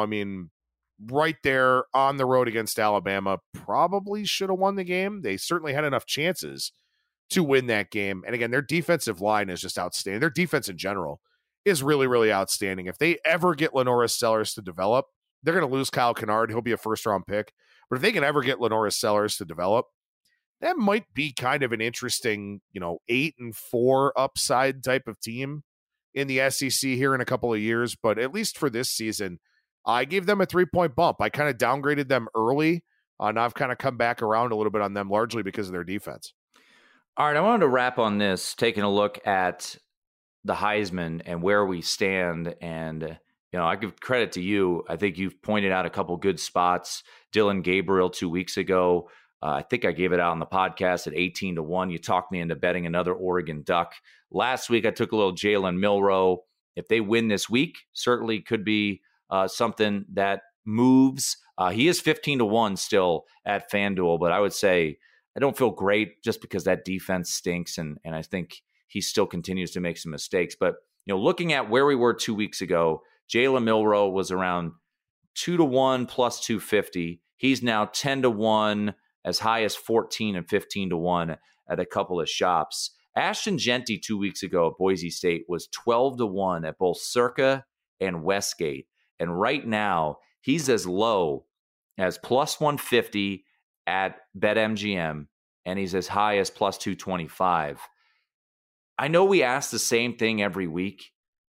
Right there on the road against Alabama, probably should have won the game. They certainly had enough chances to win that game. And again, their defensive line is just outstanding. Their defense in general is really, really outstanding. If they ever get Lenoris Sellers to develop, they're going to lose Kyle Kennard. He'll be a first-round pick. But if they can ever get Lenoris Sellers to develop, that might be kind of an interesting, 8-4 upside type of team in the SEC here in a couple of years. But at least for this season, I gave them a 3-point bump. I kind of downgraded them early, and I've kind of come back around a little bit on them, largely because of their defense. All right, I wanted to wrap on this, taking a look at the Heisman and where we stand. And, I give credit to you. I think you've pointed out a couple good spots. Dillon Gabriel 2 weeks ago. I think I gave it out on the podcast at 18-1. You talked me into betting another Oregon Duck. Last week, I took a little Jalen Milroe. If they win this week, certainly could be something that moves. He is 15-1 still at FanDuel, but I would say I don't feel great just because that defense stinks, and I think he still continues to make some mistakes. But looking at where we were 2 weeks ago, Jalen Milroe was around 2-1 plus 250. He's now 10-1, as high as 14 and 15-1 at a couple of shops. Ashton Jeanty 2 weeks ago at Boise State was 12-1 at both Circa and Westgate. And right now, he's as low as plus 150 at BetMGM, and he's as high as plus 225. I know we ask the same thing every week.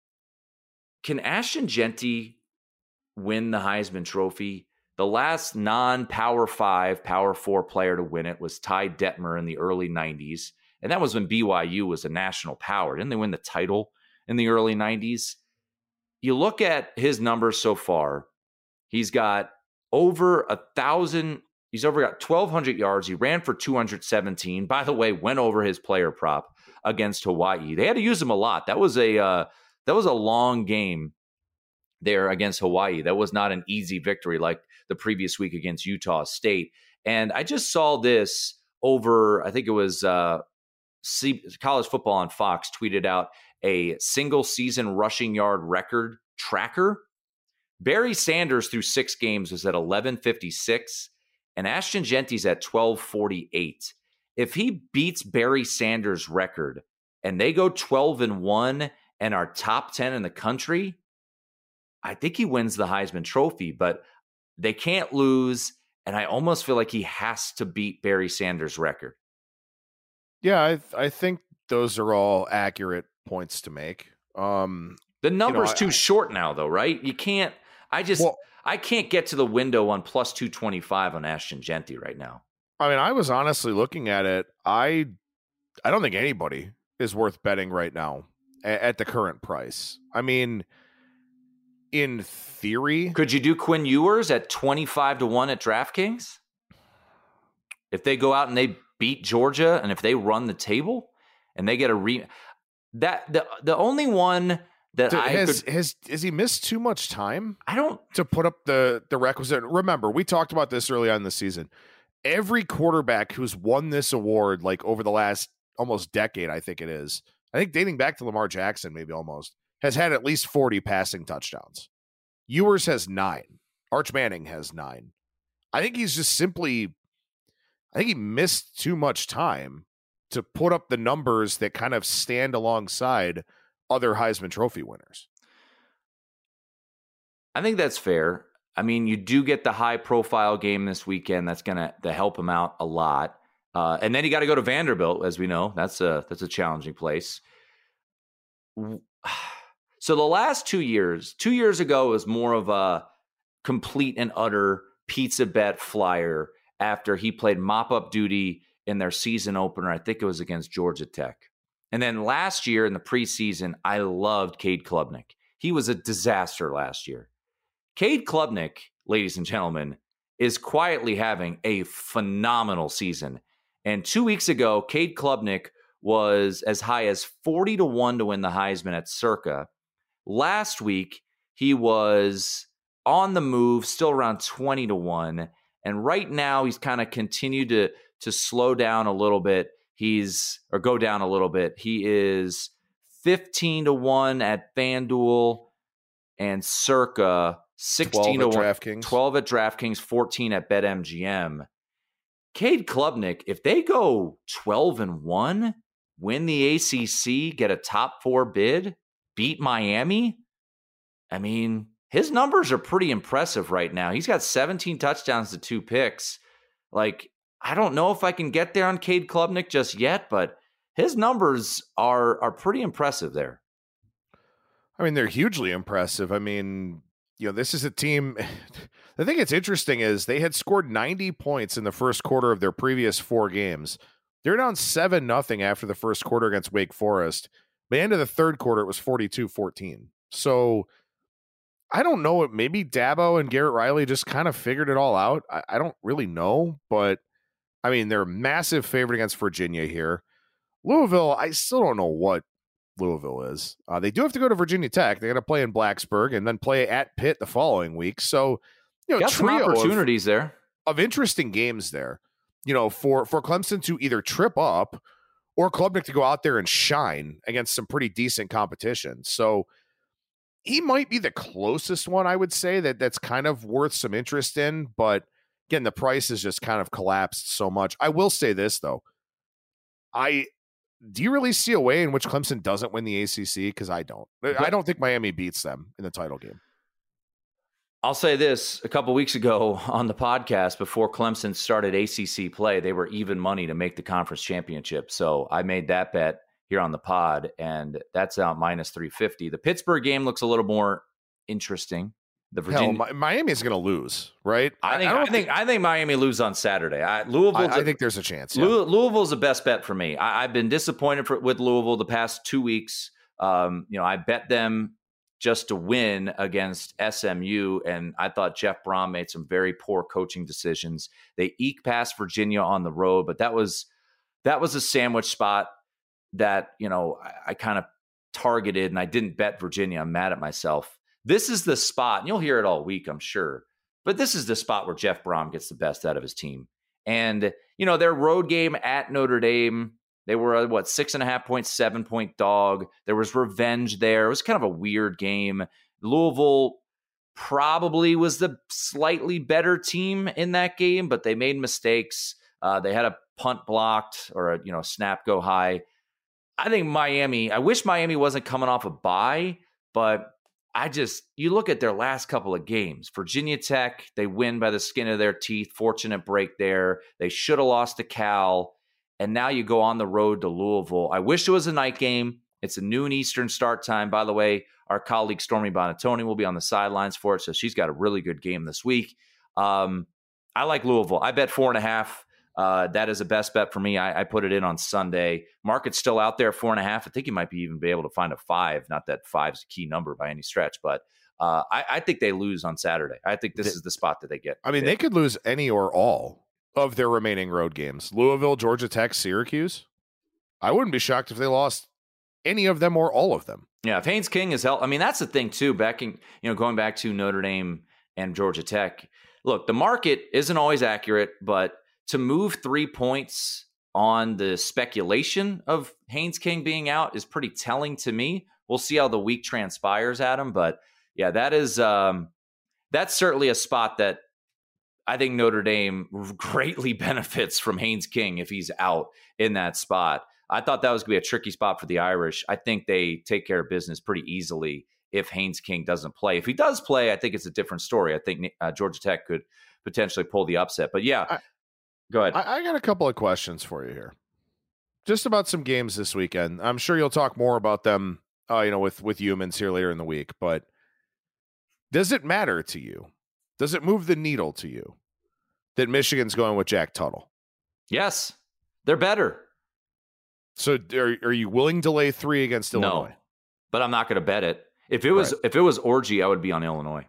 Can Ashton Jeanty win the Heisman Trophy? The last non-Power 5, Power 4 player to win it was Ty Detmer in the early 90s. And that was when BYU was a national power. Didn't they win the title in the early 90s? You look at his numbers so far, he's got over 1,000. He's got 1,200 yards. He ran for 217. By the way, went over his player prop against Hawaii. They had to use him a lot. That was a long game there against Hawaii. That was not an easy victory like the previous week against Utah State. And I just saw this over, I think it was College Football on Fox tweeted out a single season rushing yard record tracker. Barry Sanders through 6 games was at 1156, and Ashton Jeanty's at 1248. If he beats Barry Sanders' record and they go 12-1 and are top 10 in the country, I think he wins the Heisman Trophy, but they can't lose, and I almost feel like he has to beat Barry Sanders' record. Yeah, I think those are all accurate points to make. The number's too short now, though, right? You can't. I can't get to the window on plus 225 on Ashton Jeanty right now. I mean, I was honestly looking at it. I don't think anybody is worth betting right now at the current price. I mean, in theory, could you do Quinn Ewers at 25-1 at DraftKings? If they go out and they beat Georgia, and if they run the table and they get a the only one that has he missed too much time? I don't to put up the requisite. Remember, we talked about this early on in the season. Every quarterback who's won this award, like over the last almost decade, I think dating back to Lamar Jackson, maybe almost, has had at least 40 passing touchdowns. Ewers has 9. Arch Manning has 9. I think he's just simply, I think he missed too much time to put up the numbers that kind of stand alongside other Heisman Trophy winners. I think that's fair. I mean, you do get the high-profile game this weekend. That's going to help him out a lot. And then you got to go to Vanderbilt, as we know. That's a challenging place. So the last 2 years, 2 years ago was more of a complete and utter pizza bet flyer after he played mop-up duty in their season opener. I think it was against Georgia Tech. And then last year in the preseason, I loved Cade Klubnik. He was a disaster last year. Cade Klubnik, ladies and gentlemen, is quietly having a phenomenal season. And 2 weeks ago, Cade Klubnik was as high as 40-1 to win the Heisman at Circa. Last week, he was on the move, still around 20-1. And right now, he's kind of continued to slow down a little bit. Go down a little bit. He is 15-1 at FanDuel and Circa, 16-1, 12 at DraftKings, 14 at BetMGM. Cade Klubnik, if they go 12-1, win the ACC, get a top 4 bid, beat Miami, I mean, his numbers are pretty impressive right now. He's got 17 touchdowns to 2 picks. Like, I don't know if I can get there on Cade Klubnik just yet, but his numbers are pretty impressive there. I mean, they're hugely impressive. I mean, this is a team. The thing that's interesting is they had scored 90 points in the first quarter of their previous 4 games. They're down 7-0 after the first quarter against Wake Forest. By the end of the third quarter, it was 42-14. So I don't know. Maybe Dabo and Garrett Riley just kind of figured it all out. I don't really know, but I mean, they're a massive favorite against Virginia here. Louisville, I still don't know what Louisville is. They do have to go to Virginia Tech. They're going to play in Blacksburg and then play at Pitt the following week. So, got some opportunities there of interesting games there. For Clemson to either trip up or Klubnik to go out there and shine against some pretty decent competition. So he might be the closest one, I would say, that's kind of worth some interest in. But again, the price has just kind of collapsed so much. I will say this, though. Do you really see a way in which Clemson doesn't win the ACC? Because I don't. I don't think Miami beats them in the title game. I'll say this. A couple weeks ago on the podcast, before Clemson started ACC play, they were even money to make the conference championship. So I made that bet here on the pod, and that's out minus 350. The Pittsburgh game looks a little more interesting. The Virginia Miami is going to lose, right? I think Miami lose on Saturday. I think there's a chance. Yeah. Louisville's the best bet for me. I've been disappointed with Louisville the past 2 weeks. I bet them just to win against SMU, and I thought Jeff Brom made some very poor coaching decisions. They eke past Virginia on the road, but that was a sandwich spot that I kind of targeted, and I didn't bet Virginia. I'm mad at myself. This is the spot, and you'll hear it all week, I'm sure, but this is the spot where Jeff Brom gets the best out of his team. And, their road game at Notre Dame, they were a 6.5-point, 7-point dog. There was revenge there. It was kind of a weird game. Louisville probably was the slightly better team in that game, but they made mistakes. They had a punt blocked or a snap go high. I wish Miami wasn't coming off a bye, but you look at their last couple of games. Virginia Tech, they win by the skin of their teeth. Fortunate break there. They should have lost to Cal. And now you go on the road to Louisville. I wish it was a night game. It's a noon Eastern start time. By the way, our colleague Stormy Bonatoni will be on the sidelines for it, so she's got a really good game this week. I like Louisville. I bet 4.5. That is a best bet for me. I put it in on Sunday. Market's still out there, 4.5. I think you might even be able to find a 5. Not that 5's a key number by any stretch, but I think they lose on Saturday. I think this is the spot that they get. I mean, they could lose any or all of their remaining road games. Louisville, Georgia Tech, Syracuse. I wouldn't be shocked if they lost any of them or all of them. Yeah, if Haynes King is helped. I mean, that's the thing too. Going back to Notre Dame and Georgia Tech. Look, the market isn't always accurate, but to move 3 points on the speculation of Haynes King being out is pretty telling to me. We'll see how the week transpires, Adam. But yeah, that's certainly a spot that I think Notre Dame greatly benefits from Haynes King if he's out in that spot. I thought that was going to be a tricky spot for the Irish. I think they take care of business pretty easily if Haynes King doesn't play. If he does play, I think it's a different story. I think Georgia Tech could potentially pull the upset. But yeah, go ahead. I got a couple of questions for you here. Just about some games this weekend. I'm sure you'll talk more about them, with humans here later in the week. But does it matter to you? Does it move the needle to you that Michigan's going with Jack Tuttle? Yes, they're better. So are you willing to lay 3 against Illinois? No, but I'm not going to bet it. If it was Orgy, I would be on Illinois.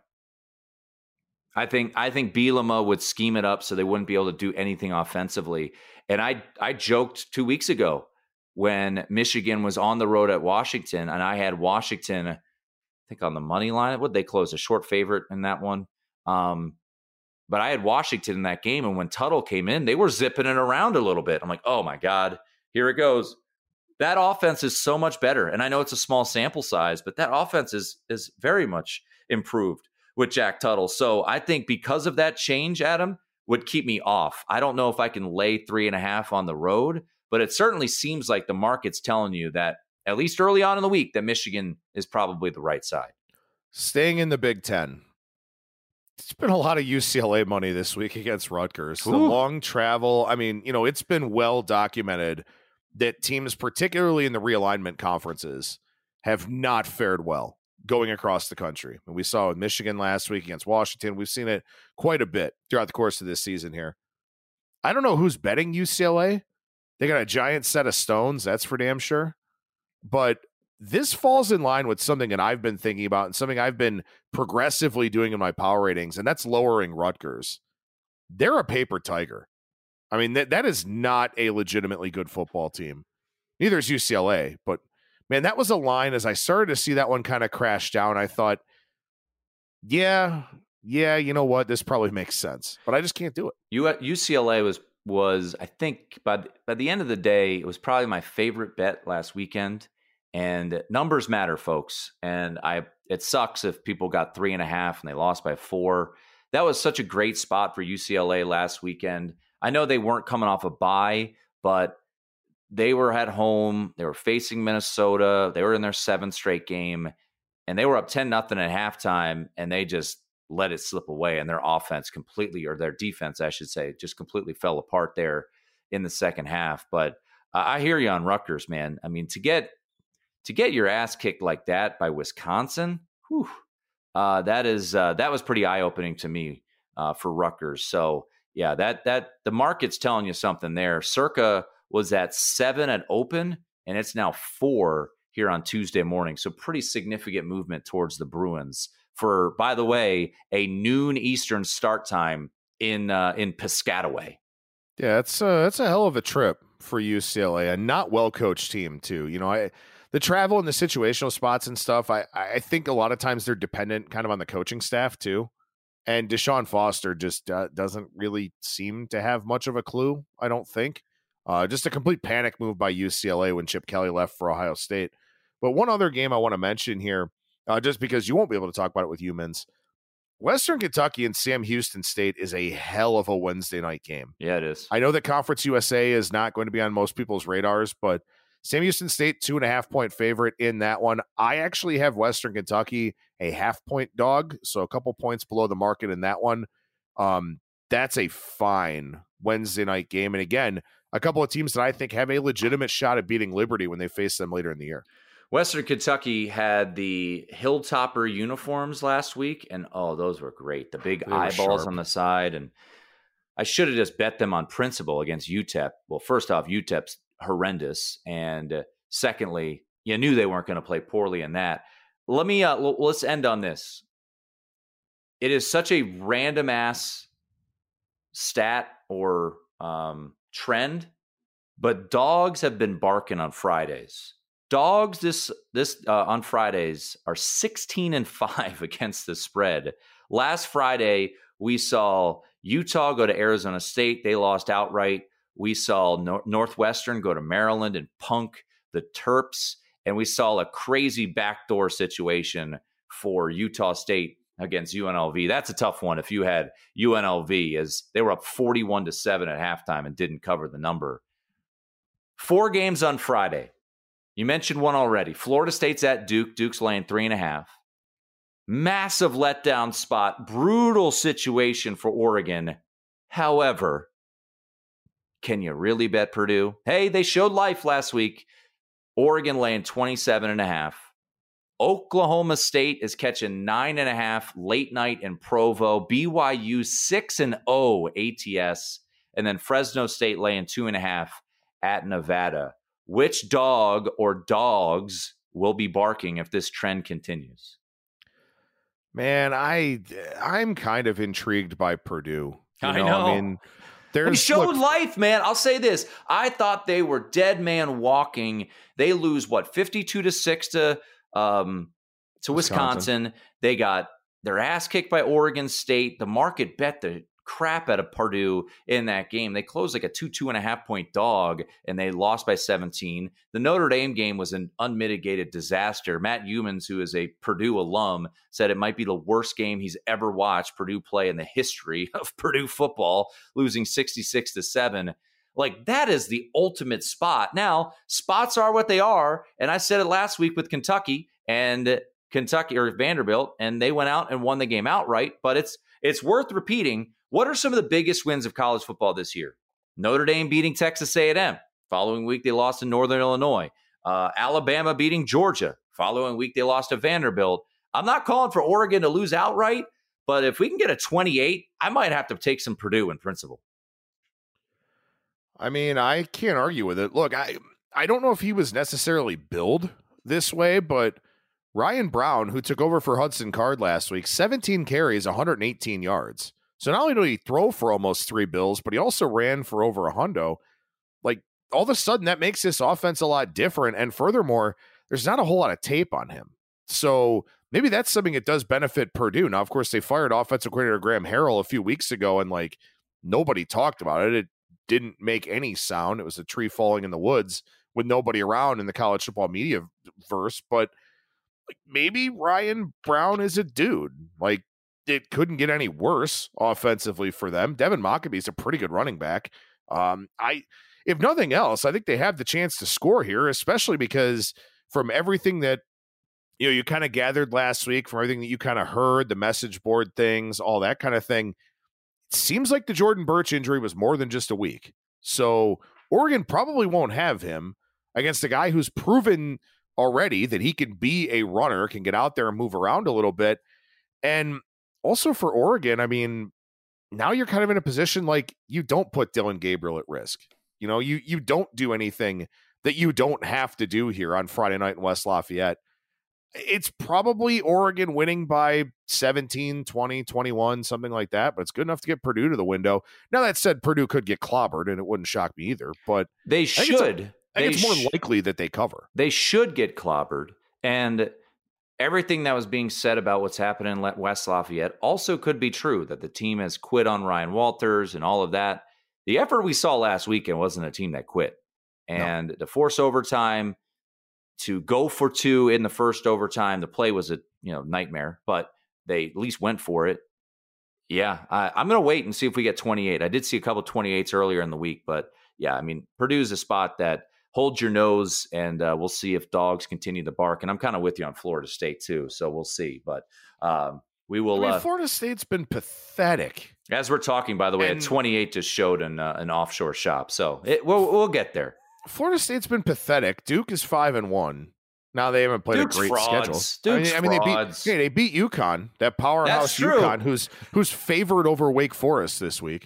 I think Bielema would scheme it up so they wouldn't be able to do anything offensively. And I joked 2 weeks ago when Michigan was on the road at Washington, and I had Washington, I think, on the money line. Would they close a short favorite in that one? But I had Washington in that game, and when Tuttle came in, they were zipping it around a little bit. I'm like, oh my God, here it goes. That offense is so much better. And I know it's a small sample size, but that offense is very much improved with Jack Tuttle. So I think because of that change, Adam, would keep me off. I don't know if I can lay 3.5 on the road, but it certainly seems like the market's telling you that, at least early on in the week, that Michigan is probably the right side. Staying in the Big Ten. It's been a lot of UCLA money this week against Rutgers. Ooh. The long travel. I mean, it's been well documented that teams, particularly in the realignment conferences, have not fared well going across the country. And we saw with Michigan last week against Washington. We've seen it quite a bit throughout the course of this season here. I don't know who's betting UCLA. They got a giant set of stones, that's for damn sure. But this falls in line with something that I've been thinking about and something I've been progressively doing in my power ratings, and that's lowering Rutgers. They're a paper tiger. I mean, that is not a legitimately good football team. Neither is UCLA, but man, that was a line as I started to see that one kind of crash down. I thought, yeah, you know what? This probably makes sense, but I just can't do it. UCLA was I think by the end of the day, it was probably my favorite bet last weekend. And numbers matter, folks. And it sucks if people got 3.5 and they lost by 4. That was such a great spot for UCLA last weekend. I know they weren't coming off a bye, but they were at home. They were facing Minnesota. They were in their 7th straight game, and they were up 10-0 at halftime, and they just let it slip away. And their offense completely, or their defense, I should say, just completely fell apart there in the second half. But I hear you on Rutgers, man. I mean, to get your ass kicked like that by Wisconsin, that was pretty eye-opening to me for Rutgers. So yeah, that the market's telling you something there. Circa was at 7 at open, and it's now 4 here on Tuesday morning. So pretty significant movement towards the Bruins for, by the way, a noon Eastern start time in Piscataway. Yeah, it's a hell of a trip for UCLA, a not well-coached team too. The travel and the situational spots and stuff, I think a lot of times they're dependent kind of on the coaching staff too. And Deshaun Foster just doesn't really seem to have much of a clue, I don't think. Just a complete panic move by UCLA when Chip Kelly left for Ohio State. But one other game I want to mention here, just because you won't be able to talk about it with humans, Western Kentucky and Sam Houston State is a hell of a Wednesday night game. Yeah, it is. I know that Conference USA is not going to be on most people's radars, but Sam Houston State, 2.5-point favorite in that one. I actually have Western Kentucky a 0.5-point dog, so a couple points below the market in that one. That's a fine Wednesday night game. And again, a couple of teams that I think have a legitimate shot at beating Liberty when they face them later in the year. Western Kentucky had the Hilltopper uniforms last week, and those were great. The big eyeballs on the side, and I should have just bet them on principle against UTEP. Well, first off, UTEP's horrendous, and secondly, you knew they weren't going to play poorly in that. Let's end on this. It is such a random ass stat or trend, but dogs have been barking on Fridays. Dogs this on Fridays are 16-5 against the spread. Last Friday, we saw Utah go to Arizona State. They lost outright. We saw Northwestern go to Maryland and punk the Terps. And we saw a crazy backdoor situation for Utah State against UNLV. That's a tough one if you had UNLV, as they were up 41-7 at halftime and didn't cover the number. 4 games on Friday. You mentioned one already. Florida State's at Duke. Duke's laying 3.5. Massive letdown spot. Brutal situation for Oregon. However, can you really bet Purdue? Hey, they showed life last week. Oregon laying 27.5. Oklahoma State is catching 9.5 late night in Provo. BYU 6-0 ATS. And then Fresno State laying 2.5 at Nevada. which dog or dogs will be barking if this trend continues? Man, I'm kind of intrigued by Purdue. I know. I mean, they showed life, man. I'll say this. I thought they were dead man walking. They lose, 52-6 to Wisconsin. They got their ass kicked by Oregon State. The market bet the crap out of Purdue in that game. They closed like a 2.5 point dog, and they lost by 17. The Notre Dame game was an unmitigated disaster. Matt Humans, who is a Purdue alum, said it might be the worst game he's ever watched Purdue play in the history of Purdue football, losing 66-7. Like, that is the ultimate spot. Now, spots are what they are, and I said it last week with Kentucky or Vanderbilt, and they went out and won the game outright, but it's worth repeating. What are some of the biggest wins of college football this year? Notre Dame beating Texas A&M. Following week, they lost to Northern Illinois. Alabama beating Georgia. Following week, they lost to Vanderbilt. I'm not calling for Oregon to lose outright, but if we can get a 28, I might have to take some Purdue in principle. I mean, I can't argue with it. Look, I don't know if he was necessarily billed this way, but Ryan Brown, who took over for Hudson Card last week, 17 carries, 118 yards. So not only did he throw for almost 3 bills, but he also ran for over a hundo. Like, all of a sudden, that makes this offense a lot different. And furthermore, there's not a whole lot of tape on him. So maybe that's something that does benefit Purdue. Now, of course, they fired offensive coordinator Graham Harrell a few weeks ago, and like nobody talked about it. It didn't make any sound. It was a tree falling in the woods with nobody around in the college football media verse. But like, maybe Ryan Brown is a dude. Like, it couldn't get any worse offensively for them. Devin Mockabee is a pretty good running back. If nothing else, I think they have the chance to score here, especially because from everything that you kind of gathered last week, from everything that you kind of heard, the message board things, all that kind of thing, it seems like the Jordan Burch injury was more than just a week. So Oregon probably won't have him against a guy who's proven already that he can be a runner, can get out there and move around a little bit. And also for Oregon, I mean, now you're kind of in a position like you don't put Dylan Gabriel at risk. You don't do anything that you don't have to do here on Friday night in West Lafayette. It's probably Oregon winning by 17, 20, 21, something like that, but it's good enough to get Purdue to the window. Now, that said, Purdue could get clobbered, and it wouldn't shock me either, but they should. I think it's more likely that they cover. They should get clobbered, and everything that was being said about what's happening in West Lafayette also could be true, that the team has quit on Ryan Walters and all of that. The effort we saw last weekend wasn't a team that quit. And to force overtime, to go for 2 in the first overtime, the play was a nightmare, but they at least went for it. Yeah, I'm going to wait and see if we get 28. I did see a couple 28s earlier in the week, but yeah, I mean, Purdue's a spot that hold your nose, and we'll see if dogs continue to bark. And I'm kind of with you on Florida State too, so we'll see. But we will. I mean, Florida State's been pathetic. As we're talking, by the way, at 28 just showed an offshore shop, so we'll get there. Florida State's been pathetic. Duke is 5-1. Now they haven't played Duke's a great frauds. schedule. Duke's frauds. They beat UConn, that powerhouse UConn, who's favored over Wake Forest this week.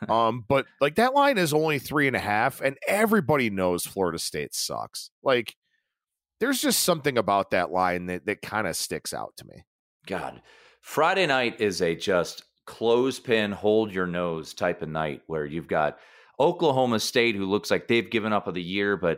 But like that line is only 3.5, and everybody knows Florida State sucks. Like, there's just something about that line that kind of sticks out to me. God, Friday night is a just clothespin, hold your nose type of night where you've got Oklahoma State, who looks like they've given up of the year, but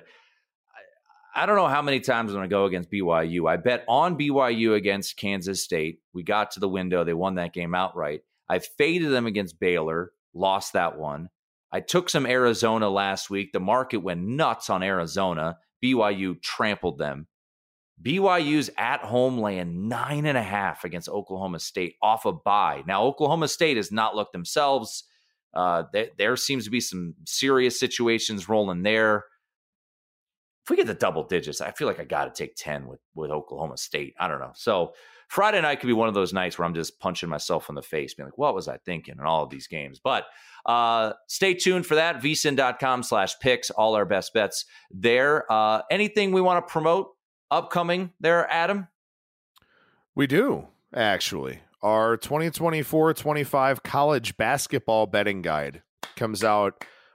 I don't know how many times I'm going to go against BYU. I bet on BYU against Kansas State. We got to the window. They won that game outright. I faded them against Baylor, lost that one. I took some Arizona last week. The market went nuts on Arizona. BYU trampled them. BYU's at home laying 9.5 against Oklahoma State off a bye. Now, Oklahoma State has not looked themselves. There seems to be some serious situations rolling there. If we get the double digits, I feel like I got to take 10 with Oklahoma State. I don't know. So Friday night could be one of those nights where I'm just punching myself in the face, being like, what was I thinking in all of these games? But stay tuned for that. vsin.com/picks, all our best bets there. Anything we want to promote upcoming there, Adam? We do, actually. Our 2024-25 college basketball betting guide comes out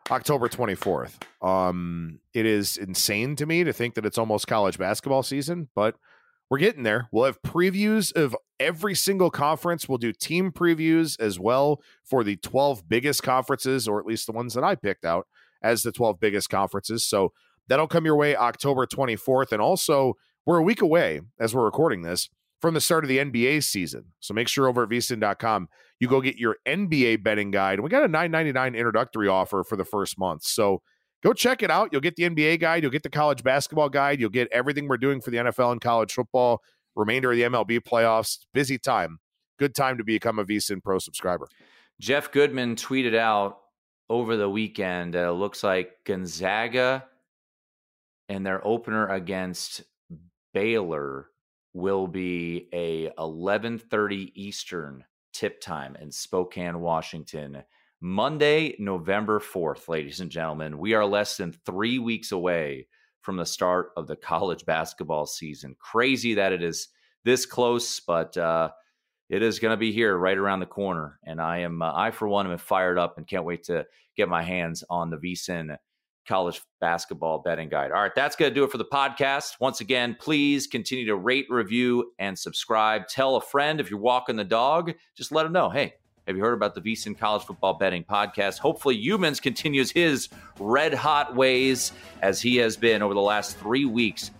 October 24th. It is insane to me to think that it's almost college basketball season, but we're getting there. We'll have previews of every single conference. We'll do team previews as well for the 12 biggest conferences, or at least the ones that I picked out as the 12 biggest conferences. So that'll come your way October 24th. And also, we're a week away as we're recording this from the start of the NBA season. So make sure over at vsin.com, you go get your NBA betting guide. We got a $9.99 introductory offer for the first month. So go check it out. You'll get the NBA guide. You'll get the college basketball guide. You'll get everything we're doing for the NFL and college football, remainder of the MLB playoffs. Busy time. Good time to become a VSiN Pro subscriber. Jeff Goodman tweeted out over the weekend, it looks like Gonzaga and their opener against Baylor will be a 11:30 Eastern tip time in Spokane, Washington. Monday, November 4th, ladies and gentlemen. We are less than 3 weeks away from the start of the college basketball season. Crazy that it is this close, but it is going to be here right around the corner. And I for one, am fired up and can't wait to get my hands on the VSiN college basketball betting guide. All right, that's going to do it for the podcast. Once again, please continue to rate, review, and subscribe. Tell a friend if you're walking the dog. Just let them know, hey, have you heard about the VSiN College Football Betting Podcast? Hopefully, Youmans continues his red-hot ways as he has been over the last 3 weeks,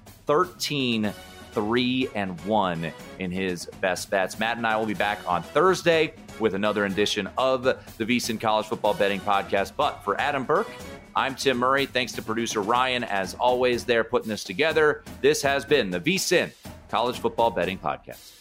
13-3-1 in his best bets. Matt and I will be back on Thursday with another edition of the VSiN College Football Betting Podcast. But for Adam Burke, I'm Tim Murray. Thanks to producer Ryan, as always, there putting this together. This has been the VSiN College Football Betting Podcast.